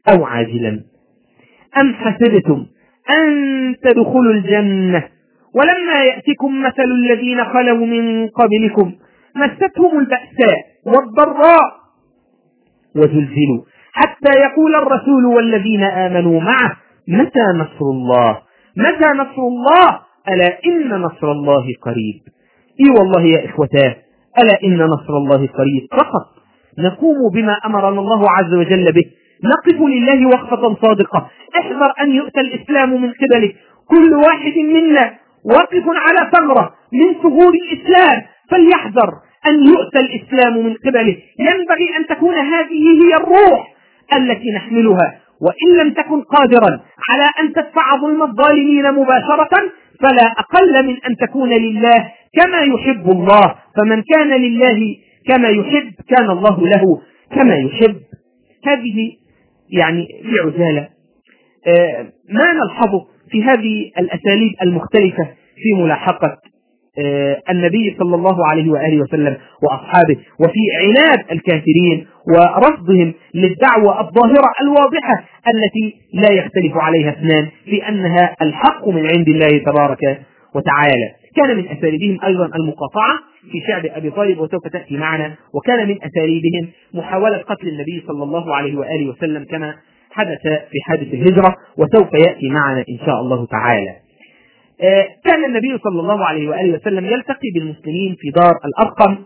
أو عاجلا. أم حسبتم أن تدخلوا الجنة ولما يأتكم مثل الذين خلوا من قبلكم مستهم البأساء والضراء وزلزلوا حتى يقول الرسول والذين آمنوا معه متى نصر الله متى نصر الله ألا إن نصر الله قريب. إي والله يا إخوتاه، ألا إن نصر الله قريب. فقط نقوم بما أمرنا الله عز وجل به، نقف لله وقفة صادقة. احذر أن يؤتى الإسلام من قبلك. كل واحد منا واقف على ثغرة من ثغور الإسلام، فليحذر أن يؤتى الإسلام من قبله. ينبغي أن تكون هذه هي الروح التي نحملها، وإن لم تكن قادرا على أن تدفع ظلم الظالمين مباشرة فلا أقل من أن تكون لله كما يحب الله. فمن كان لله كما يحب كان الله له كما يحب. هذه يعني في عجالة ما نلحظه في هذه الأساليب المختلفة في ملاحقة النبي صلى الله عليه وآله وسلم وأصحابه، وفي عناد الكافرين ورفضهم للدعوة الظاهرة الواضحة التي لا يختلف عليها اثنان في أنها الحق من عند الله تبارك وتعالى. كان من أساليبهم أيضا المقاطعة في شعب أبي طالب وسوف تأتي معنا، وكان من أساليبهم محاولة قتل النبي صلى الله عليه وآله وسلم كما حدث في حادث الهجرة وسوف يأتي معنا إن شاء الله تعالى. كان النبي صلى الله عليه وآله وسلم يلتقي بالمسلمين في دار الأرقم.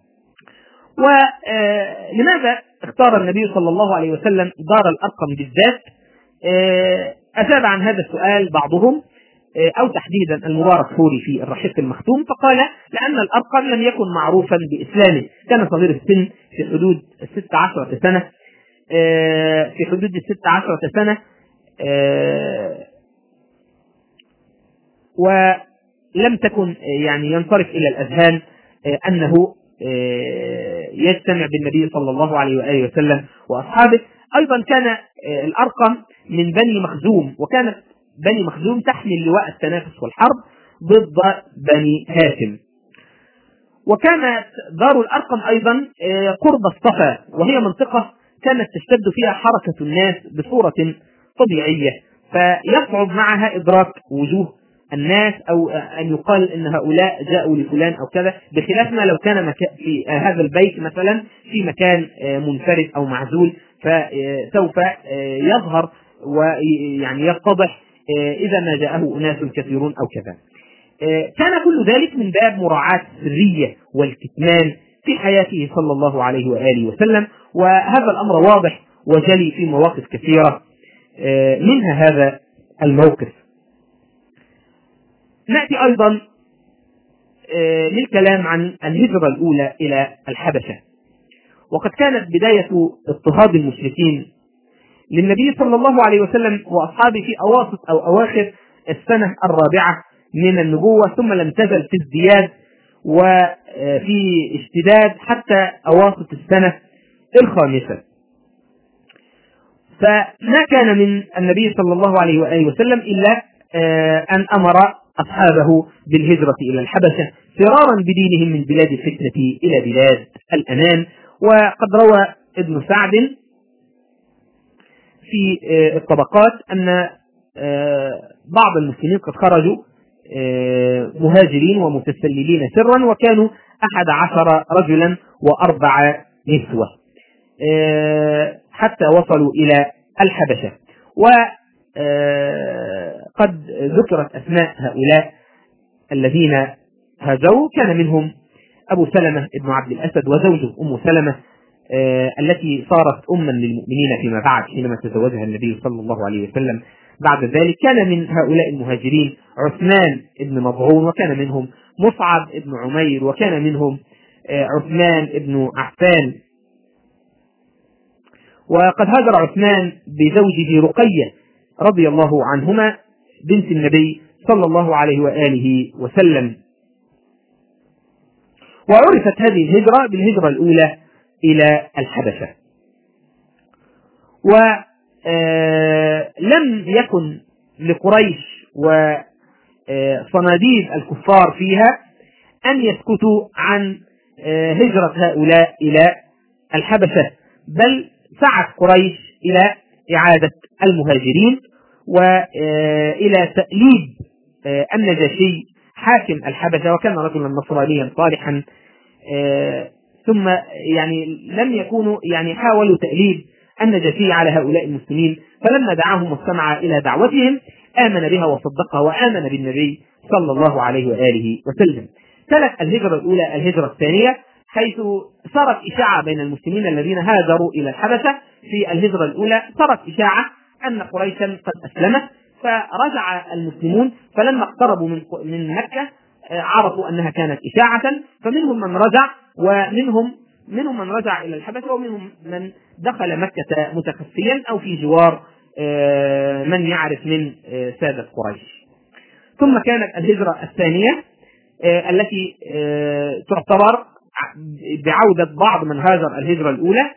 ولماذا اختار النبي صلى الله عليه وسلم دار الأرقم بالذات؟ أجاب عن هذا السؤال بعضهم أو تحديدا المبارك فوري في الرحيق المختوم، فقال لأن الأرقم لم يكن معروفا بإسلامه، كان صغير السن في حدود الست عشرة سنة في حدود الست عشرة سنة ولم تكن يعني ينصرف إلى الأذهان أنه يجتمع بالنبي صلى الله عليه وآله وسلم وأصحابه. أيضا كان الأرقم من بني مخزوم، وكانت بني مخزوم تحمل لواء التنافس والحرب ضد بني هاشم. وكانت دار الأرقم أيضا قرب الصفا، وهي منطقة كانت تشتد فيها حركة الناس بصورة طبيعية، فيصعب معها إدراك وجوه الناس أو أن يقال إن هؤلاء جاءوا لفلان أو كذا، بخلاف ما لو كان في هذا البيت مثلا في مكان منفرد أو معزول فسوف يظهر ويعني يتضح إذا ما جاءه أناس كثيرون أو كذا. كان كل ذلك من باب مراعاة السرية والكتمان في حياته صلى الله عليه وآله وسلم، وهذا الأمر واضح وجلي في مواقف كثيرة منها هذا الموقف. نأتي أيضا للكلام عن الهجرة الأولى إلى الحبشة. وقد كانت بداية اضطهاد المشركين للنبي صلى الله عليه وسلم وأصحابه في أواسط أو أواخر السنة الرابعة من النبوة، ثم لم تزل في ازدياد وفي اشتداد حتى أواسط السنة الخامسة. فما كان من النبي صلى الله عليه وآله وسلم إلا أن أمر أصحابه بالهجرة إلى الحبشة فرارا بدينهم من بلاد الفتنة إلى بلاد الأمان. وقد روى ابن سعد في الطبقات أن بعض المسلمين قد خرجوا مهاجرين ومتسللين سرا، وكانوا أحد عشر رجلا وأربع نسوة حتى وصلوا إلى الحبشة. وقد ذكرت أسماء هؤلاء الذين هاجروا، كان منهم أبو سلمة ابن عبد الأسد وزوجه أم سلمة التي صارت أما للمؤمنين فيما بعد حينما تزوجها النبي صلى الله عليه وسلم. بعد ذلك كان من هؤلاء المهاجرين عثمان ابن مضعون، وكان منهم مصعب ابن عمير، وكان منهم عثمان ابن عفان. وقد هاجر عثمان بزوجه رقية رضي الله عنهما بنت النبي صلى الله عليه وآله وسلم. وعرفت هذه الهجرة بالهجرة الأولى إلى الحبشة. ولم يكن لقريش وصناديد الكفار فيها أن يسكتوا عن هجرة هؤلاء إلى الحبشة، بل سعت قريش إلى إعادة المهاجرين وإلى تأليب النجاشي حاكم الحبشة، وكان رجلا نصرانيا صالحا، ثم يعني لم يكونوا يعني حاولوا تأليب النجاشي على هؤلاء المسلمين، فلما دعاهم واستمع إلى دعوتهم آمن بها وصدقها وآمن بالنبي صلى الله عليه وآله وسلم. تلت الهجرة الأولى الهجرة الثانية، حيث صارت إشاعة بين المسلمين الذين هاجروا إلى الحبشة في الهجرة الأولى، صارت إشاعة أن قريشا قد أسلمت، فرجع المسلمون، فلما اقتربوا من من مكة عرفوا أنها كانت إشاعة، فمنهم من رجع ومنهم منهم من رجع إلى الحبشة، ومنهم من دخل مكة متخفيا أو في جوار من يعرف من سادة قريش. ثم كانت الهجرة الثانية التي تعتبر بعودة بعض من هاجر الهجرة الأولى،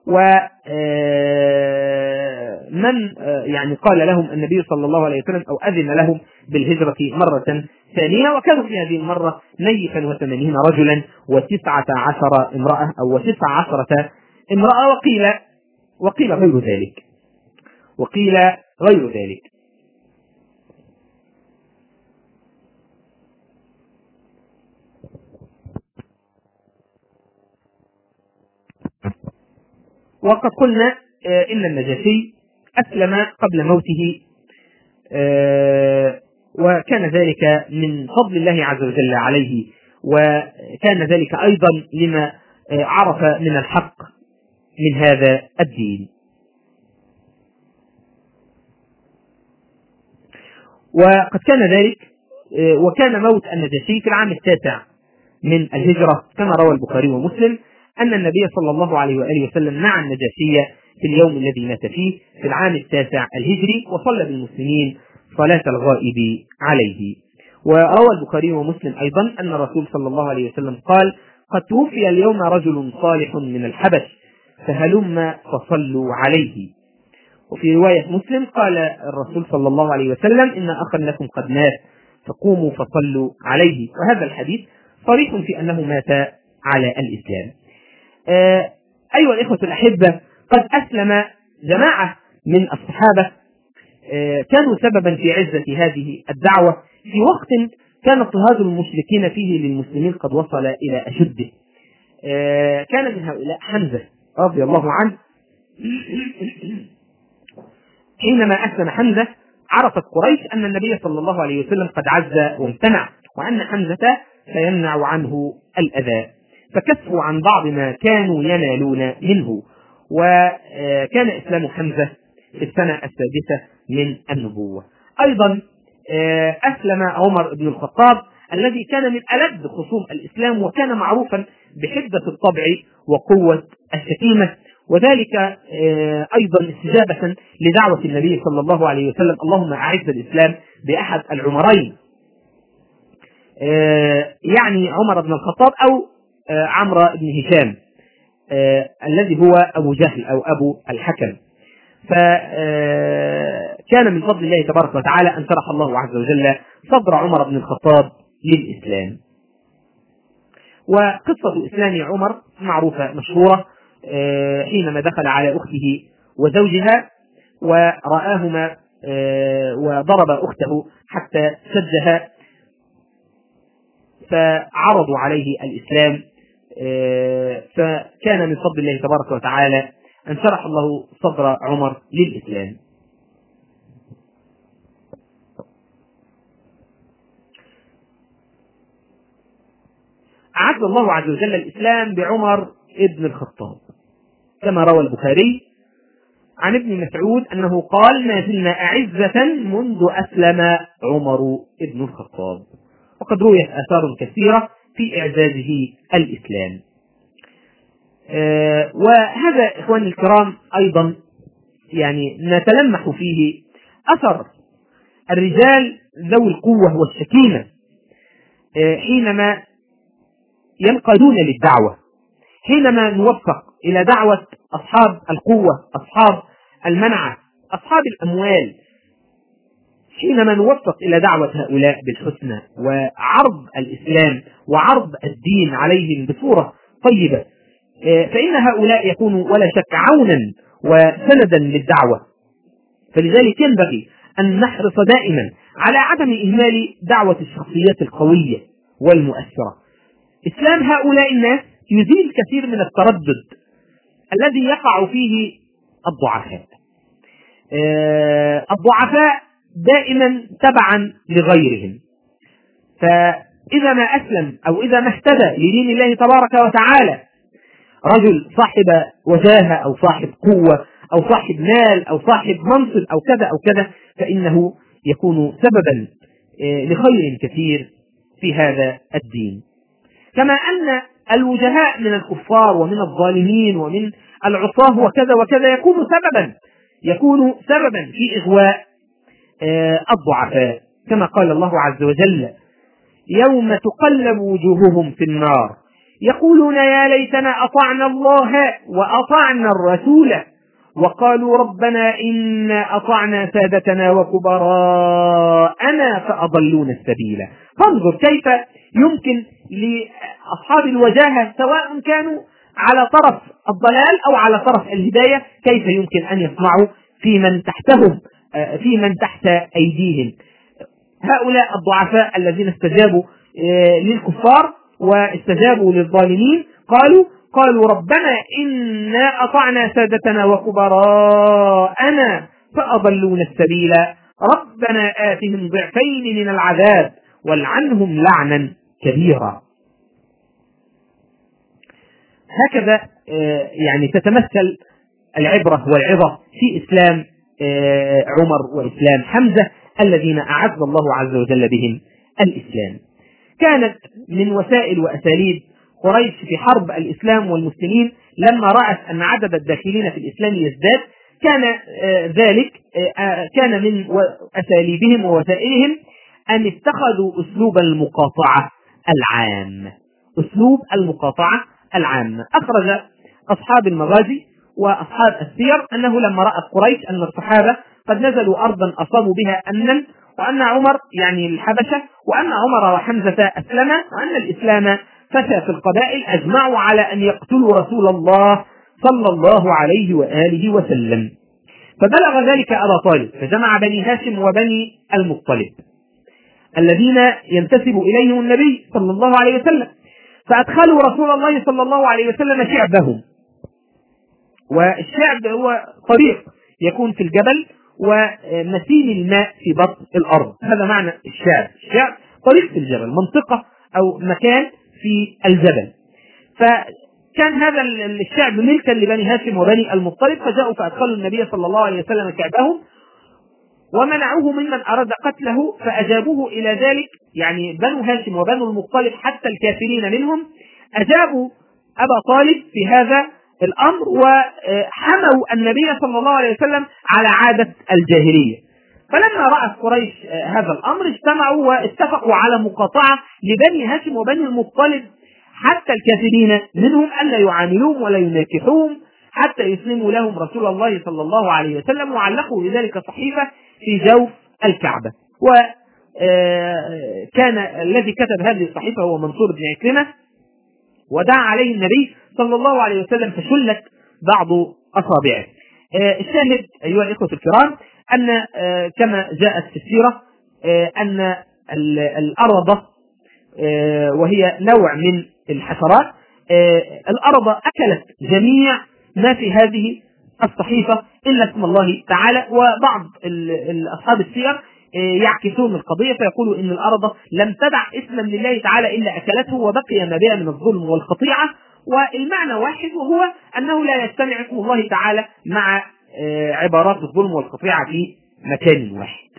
ومن يعني قال لهم النبي صلى الله عليه وسلم أو أذن لهم بالهجرة مرة ثانية، وكانوا في هذه المرة ميتا وثمانين رجلا وتسعة عشر امرأة أو وتسعة عشرة امرأة، وقيل وقيل غير ذلك وقيل غير ذلك. وقد قلنا إن النجاشي أسلم قبل موته، وكان ذلك من فضل الله عز وجل عليه، وكان ذلك أيضا لما عرف من الحق من هذا الدين. وقد كان ذلك وكان موت النجاشي في العام التاسع من الهجرة، كما روى البخاري ومسلم أن النبي صلى الله عليه وآله وسلم نعى النجاشي في اليوم الذي مات فيه في العام التاسع الهجري، وصلى بالمسلمين صلاة الغائب عليه. وروى البخاري ومسلم أيضا أن الرسول صلى الله عليه وسلم قال: قد توفي اليوم رجل صالح من الحبش فهلم فصلوا عليه. وفي رواية مسلم قال الرسول صلى الله عليه وسلم: إن أخا لكم قد مات فقوموا فصلوا عليه. وهذا الحديث صريح في أنه مات على الإسلام. آه أيها الإخوة الأحبة، قد أسلم جماعة من الصحابة آه كانوا سببا في عزة هذه الدعوة في وقت كان اضطهاد المشركين فيه للمسلمين قد وصل إلى أشده. آه كان من هؤلاء حمزة رضي الله عنه. حينما أسلم حمزة عرفت قريش أن النبي صلى الله عليه وسلم قد عز وامتنع، وأن حمزة سيمنع عنه الأذى، فكفوا عن بعض ما كانوا ينالون منه. وكان إسلام حمزة في السنة السادسة من النبوة. أيضا أسلم عمر بن الخطاب الذي كان من ألد خصوم الإسلام، وكان معروفا بحدة الطبع وقوة الشتيمة، وذلك أيضا استجابة لدعوة النبي صلى الله عليه وسلم: اللهم أعز الإسلام بأحد العمرين، يعني عمر بن الخطاب أو عمرو بن هشام الذي هو أبو جهل أو أبو الحكم. فكان من فضل الله تبارك وتعالى أن شرح الله عز وجل صدر عمر بن الخطاب للإسلام. وقصة إسلام عمر معروفة مشهورة، حينما دخل على أخته وزوجها ورآهما وضرب أخته حتى سجها، فعرضوا عليه الإسلام، فكان من فضل الله تبارك وتعالى أن شرح الله صدر عمر للإسلام. أعز الله عز وجل الإسلام بعمر ابن الخطاب، كما روى البخاري عن ابن مسعود أنه قال: ما زلنا أعزة منذ أسلم عمر ابن الخطاب. وقد رويت آثار كثيرة في إعزازه الإسلام. آه وهذا إخواني الكرام أيضا يعني نتلمح فيه أثر الرجال ذوي القوة والشكيمة آه حينما ينقادون للدعوة، حينما نوفق إلى دعوة أصحاب القوة، أصحاب المنعة، أصحاب الأموال، حينما نوفق إلى دعوة هؤلاء بالحسنى وعرض الإسلام وعرض الدين عليهم بصورة طيبة، فإن هؤلاء يكونوا ولا شك عونا وسندا للدعوة، فلذلك ينبغي أن نحرص دائما على عدم إهمال دعوة الشخصيات القوية والمؤثرة. إسلام هؤلاء الناس يزيل كثير من التردد الذي يقع فيه الضعفاء. الضعفاء دائما تبعا لغيرهم، فإذا ما أسلم أو إذا ما اهتدى لدين الله تبارك وتعالى رجل صاحب وجاهة أو صاحب قوة أو صاحب مال أو صاحب منصب أو كذا أو كذا، فإنه يكون سببا لخير كثير في هذا الدين. كما أن الوجهاء من الكفار ومن الظالمين ومن العصاة وكذا وكذا يكون سببا يكون سببا في إغواء الضعفاء، كما قال الله عز وجل: يوم تقلب وجوههم في النار يقولون يا ليتنا أطعنا الله وأطعنا الرسول وقالوا ربنا إنا أطعنا سادتنا وكبراءنا فأضلونا السبيل. فانظر كيف يمكن لأصحاب الوجاهة سواء كانوا على طرف الضلال أو على طرف الهداية كيف يمكن أن يصنعوا في من تحتهم في من تحت أيديهم. هؤلاء الضعفاء الذين استجابوا للكفار واستجابوا للظالمين قالوا قالوا ربنا إنا أطعنا سادتنا وكبراءنا فأضلونا السبيل ربنا آتهم ضعفين من العذاب والعنهم لعنا كبيرا. هكذا يعني تتمثل العبرة والعظة في إسلام عمر وإسلام حمزة الذين أعز الله عز وجل بهم الإسلام. كانت من وسائل وأساليب قريش في حرب الإسلام والمسلمين لما رأت أن عدد الداخلين في الإسلام يزداد، كان ذلك كان من أساليبهم ووسائلهم أن اتخذوا أسلوب المقاطعة العام أسلوب المقاطعة العام. أخرج أصحاب المغازي وأصحاب السير أنه لما رأت قريش أن الصحابة قد نزلوا أرضا أصابوا بها أمنا، وأن عمر يعني الحبشة وأن عمر وحمزة أسلما وأن الإسلام فشى في القبائل، أجمعوا على أن يقتلوا رسول الله صلى الله عليه وآله وسلم. فبلغ ذلك أبا طالب فجمع بني هاشم وبني المطلب الذين ينتسب إليهم النبي صلى الله عليه وسلم، فأدخلوا رسول الله صلى الله عليه وسلم شعبهم. والشعب هو طريق يكون في الجبل ومسيل الماء في بطن الأرض، هذا معنى الشعب. الشعب طريق في الجبل، منطقة أو مكان في الجبل. فكان هذا الشعب ملكا لبني هاشم وبني المطلب، فجاءوا فأدخلوا النبي صلى الله عليه وسلم شعبهم ومنعوه ممن أراد قتله، فأجابوه إلى ذلك. يعني بنو هاشم وبنو المطلب حتى الكافرين منهم أجابوا أبا طالب في هذا الأمر وحموا النبي صلى الله عليه وسلم على عادة الجاهلية. فلما رأت قريش هذا الأمر اجتمعوا واتفقوا على مقاطعة لبني هاشم وبني المطلب حتى الكافرين منهم، ألا يعاملوهم ولا يناكحوهم حتى يسلموا لهم رسول الله صلى الله عليه وسلم، وعلقوا لذلك صحيفة في جوف الكعبة. وكان الذي كتب هذه الصحيفة هو منصور بن عكرمة، ودعا عليه النبي صلى الله عليه وسلم فشلت بعض أصابعه. الشاهد أيها الإخوة الكرام أن كما جاءت في السيرة أن الأرض وهي نوع من الحشرات، الأرض أكلت جميع ما في هذه الصحيفة إلا اسم الله تعالى. وبعض أصحاب السير يعكسون القضية فيقولوا إن الأرض لم تدع اسما لله تعالى إلا أكلته وبقي ما بها من الظلم والخطيعة، والمعنى واحد، وهو أنه لا يجتمع اسم الله تعالى مع عبارات الظلم والقطيعة في مكان واحد.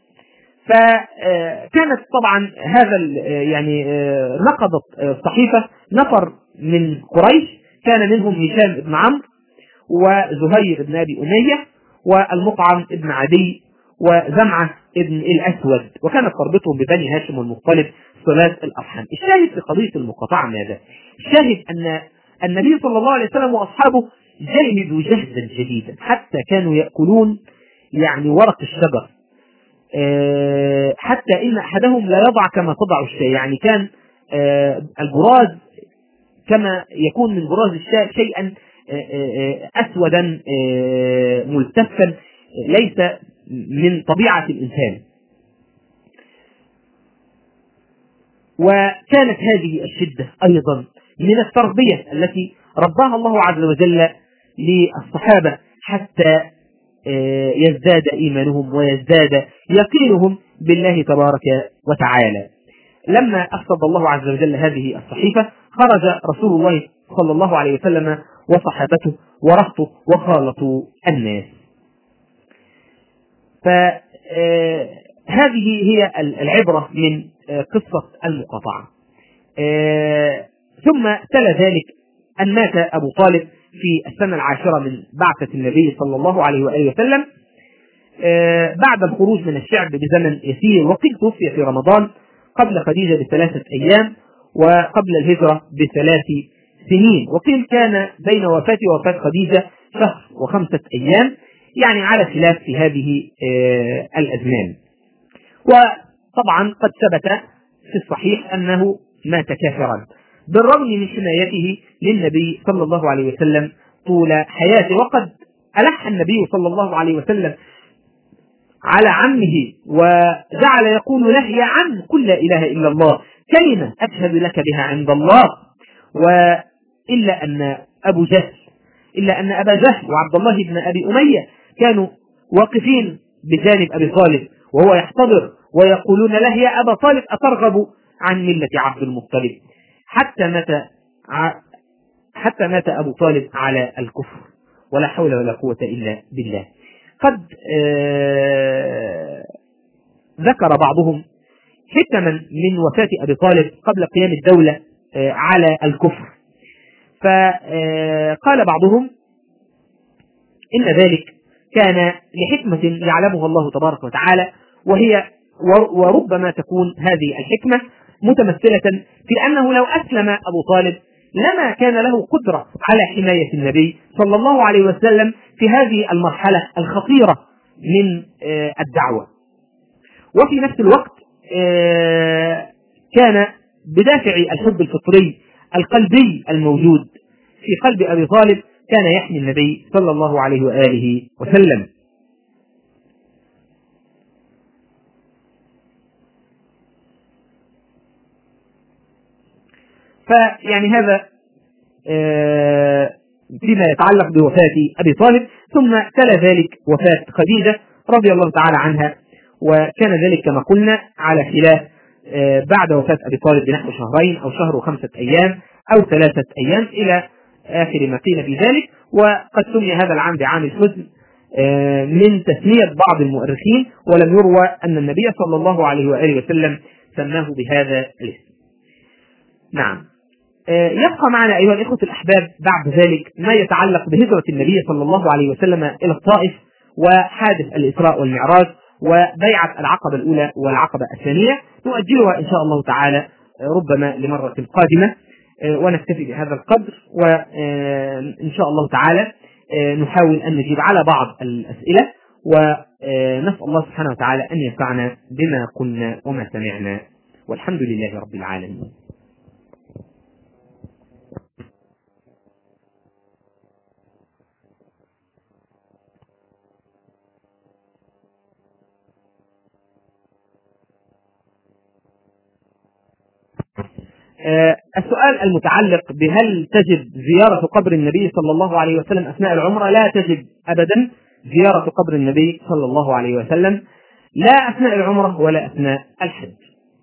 فكانت طبعا هذا يعني نقضت الصحيفة نفر من قريش، كان منهم هشام بن عمرو وزهير بن أبي أمية والمطعم بن عدي وزمعة بن الأسود، وكانت تربطهم ببني هاشم والمطلب صلة الأرحام. الشاهد في قضية المقاطعة ماذا؟ الشاهد أن النبي صلى الله عليه وسلم وأصحابه جاهدوا جهدا جديدا حتى كانوا يأكلون يعني ورق الشجر، حتى إن أحدهم لا يضع كما تضع الشاة، يعني كان البراز كما يكون من براز الشاة شيئا أسودا ملتفا ليس من طبيعة الإنسان. وكانت هذه الشدة أيضا من التربية التي رباها الله عز وجل للصحابة حتى يزداد إيمانهم ويزداد يقينهم بالله تبارك وتعالى. لما أفسد الله عز وجل هذه الصحيفة خرج رسول الله صلى الله عليه وسلم وصحابته ورهطه وخالطوا الناس. فهذه هي العبرة من قصة المقاطعة. ثم تلا ذلك أن مات أبو طالب في السنة العاشرة من بعثة النبي صلى الله عليه وآله وسلم بعد الخروج من الشعب بزمن يسير، وقيل توفي في رمضان قبل خديجة بثلاثة أيام وقبل الهجرة بثلاث سنين، وقيل كان بين وفاته ووفاة خديجة شهر وخمسة أيام، يعني على خلاف في هذه الأزمان. وطبعا قد ثبت في الصحيح أنه مات كافرا بالرغم من حمايته للنبي صلى الله عليه وسلم طول حياته. وقد ألح النبي صلى الله عليه وسلم على عمه وجعل يقول له: يا عم قل لا إله إلا الله كلمة أشهد لك بها عند الله. وإلا أن أبو جهل إلا أن أبا جهل وعبد الله بن أبي أمية كانوا واقفين بجانب أبي طالب وهو يحتضر ويقولون له: يا أبا طالب أترغب عن ملة عبد المطلب، حتى مات حتى مات أبو طالب على الكفر، ولا حول ولا قوة إلا بالله. قد آه ذكر بعضهم حكما من وفاة أبي طالب قبل قيام الدولة آه على الكفر، فقال بعضهم إن ذلك كان لحكمة يعلمها الله تبارك وتعالى، وهي وربما تكون هذه الحكمة متمثلة في أنه لو أسلم أبو طالب لما كان له قدرة على حماية النبي صلى الله عليه وسلم في هذه المرحلة الخطيرة من الدعوة. وفي نفس الوقت كان بدافع الحب الفطري القلبي الموجود في قلب أبي طالب كان يحمي النبي صلى الله عليه وآله وسلم. فيعني هذا فيما يتعلق بوفاة أبي طالب. ثم تلا ذلك وفاة خديجة رضي الله تعالى عنها، وكان ذلك كما قلنا على خلاف بعد وفاة أبي طالب بنحو شهرين أو شهر وخمسة أيام أو ثلاثة أيام إلى آخر ما قيل في ذلك. وقد سمي هذا العام بعام الحزن من تسمية بعض المؤرخين، ولم يروى أن النبي صلى الله عليه وآله وسلم سماه بهذا الاسم. نعم. يبقى معنا أيها الإخوة الأحباب بعد ذلك ما يتعلق بهجرة النبي صلى الله عليه وسلم إلى الطائف وحادث الإسراء والمعراج وبيعة العقبة الأولى والعقبة الثانية، نؤجلها إن شاء الله تعالى ربما لمرة قادمة، ونكتفي بهذا القدر، وإن شاء الله تعالى نحاول أن نجيب على بعض الأسئلة، ونسأل الله سبحانه وتعالى أن ينفعنا بما قلنا وما سمعنا، والحمد لله رب العالمين. آه السؤال المتعلق بهل تجب زيارة قبر النبي صلى الله عليه وسلم أثناء العمرة؟ لا تجب أبدا زيارة قبر النبي صلى الله عليه وسلم، لا أثناء العمرة ولا أثناء الحج.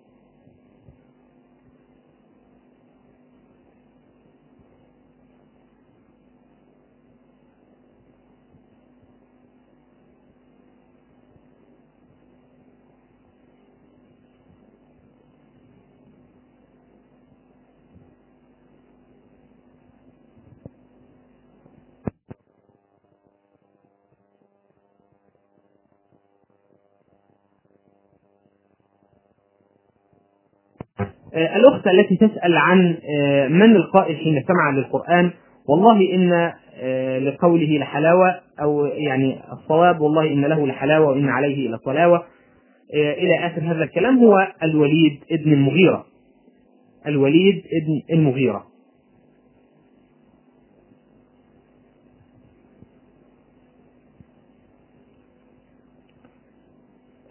الأخت التي تسأل عن من القائل حين سمع للقرآن، والله إن لقوله لحلاوة، أو يعني الصواب والله إن له لحلاوة وإن عليه إلى صلاوة إلى آخر هذا الكلام، هو الوليد ابن المغيرة. الوليد ابن المغيرة.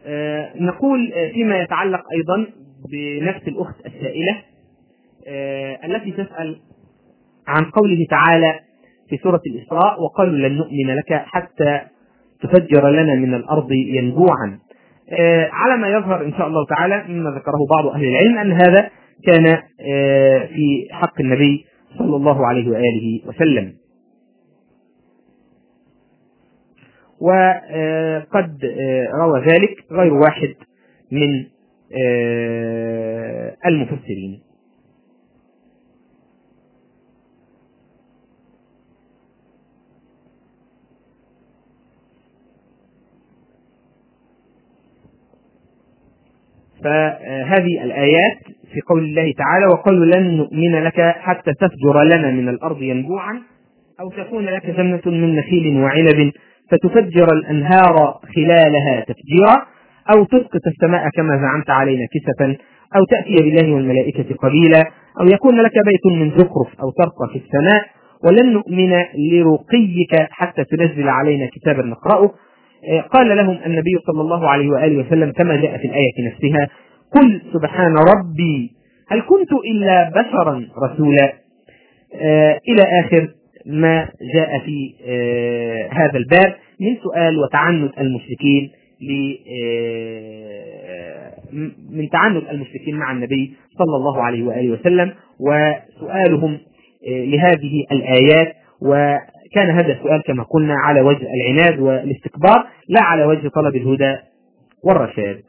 نقول فيما يتعلق أيضا بنفس الأخت السائلة التي تسأل عن قوله تعالى في سورة الإسراء: وقالوا لن نؤمن لك حتى تفجر لنا من الأرض ينبوعا. على ما يظهر إن شاء الله تعالى مما ذكره بعض أهل العلم أن هذا كان في حق النبي صلى الله عليه وآله وسلم، وقد روى ذلك غير واحد من المفسرين. فهذه الآيات في قول الله تعالى: وقالوا لن نؤمن لك حتى تفجر لنا من الأرض ينبوعا أو تكون لك جنة من نخيل وعنب فتفجر الأنهار خلالها تفجيرا أو تسقط السماء كما زعمت علينا كسفا أو تأتي بالله والملائكة قبيلا أو يكون لك بيت من زخرف أو ترقى في السماء ولن نؤمن لرقيك حتى تنزل علينا كتابا نقرأه. قال لهم النبي صلى الله عليه وآله وسلم كما جاء في الآية نفسها: قل سبحان ربي هل كنت إلا بشرا رسولا، إلى آخر ما جاء في هذا الباب من سؤال وتعنت المشركين من تعنت المشركين مع النبي صلى الله عليه وآله وسلم وسؤالهم لهذه الآيات. وكان هذا السؤال كما قلنا على وجه العناد والاستكبار لا على وجه طلب الهدى والرشاد.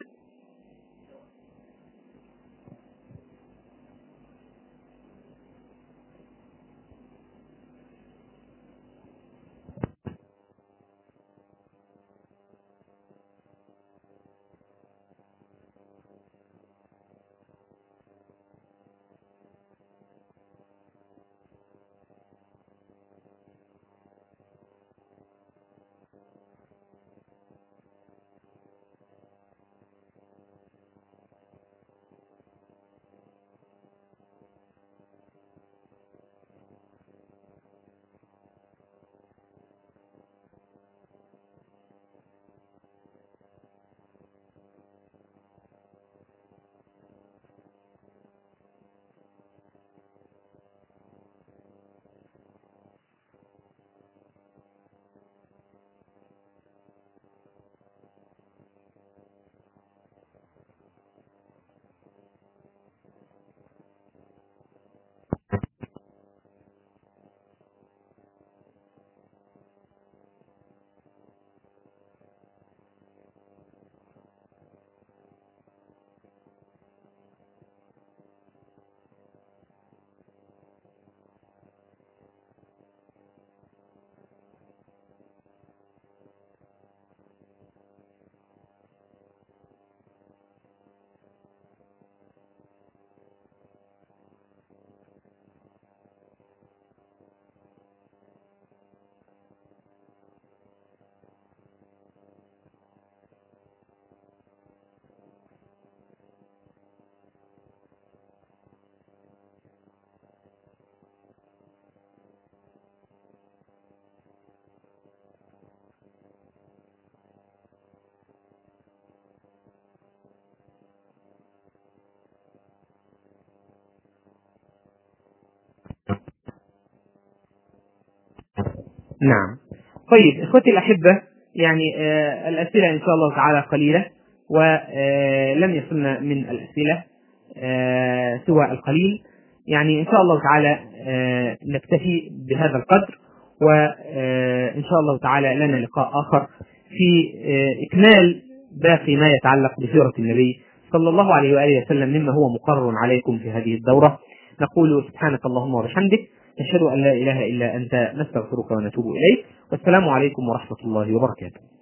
نعم. طيب إخوتي الأحبة، يعني آه الأسئلة إن شاء الله تعالى قليلة ولم يصلنا من الأسئلة آه سوى القليل. يعني إن شاء الله تعالى آه نكتفي بهذا القدر، وإن شاء الله تعالى لنا لقاء آخر في آه إكمال باقي ما يتعلق بسيرة النبي صلى الله عليه وآله وسلم مما هو مقرر عليكم في هذه الدورة. نقول سبحانك اللهم وبحمدك، نشهد أن لا إله إلا أنت، نستغفرك ونتوب إليك، والسلام عليكم ورحمة الله وبركاته.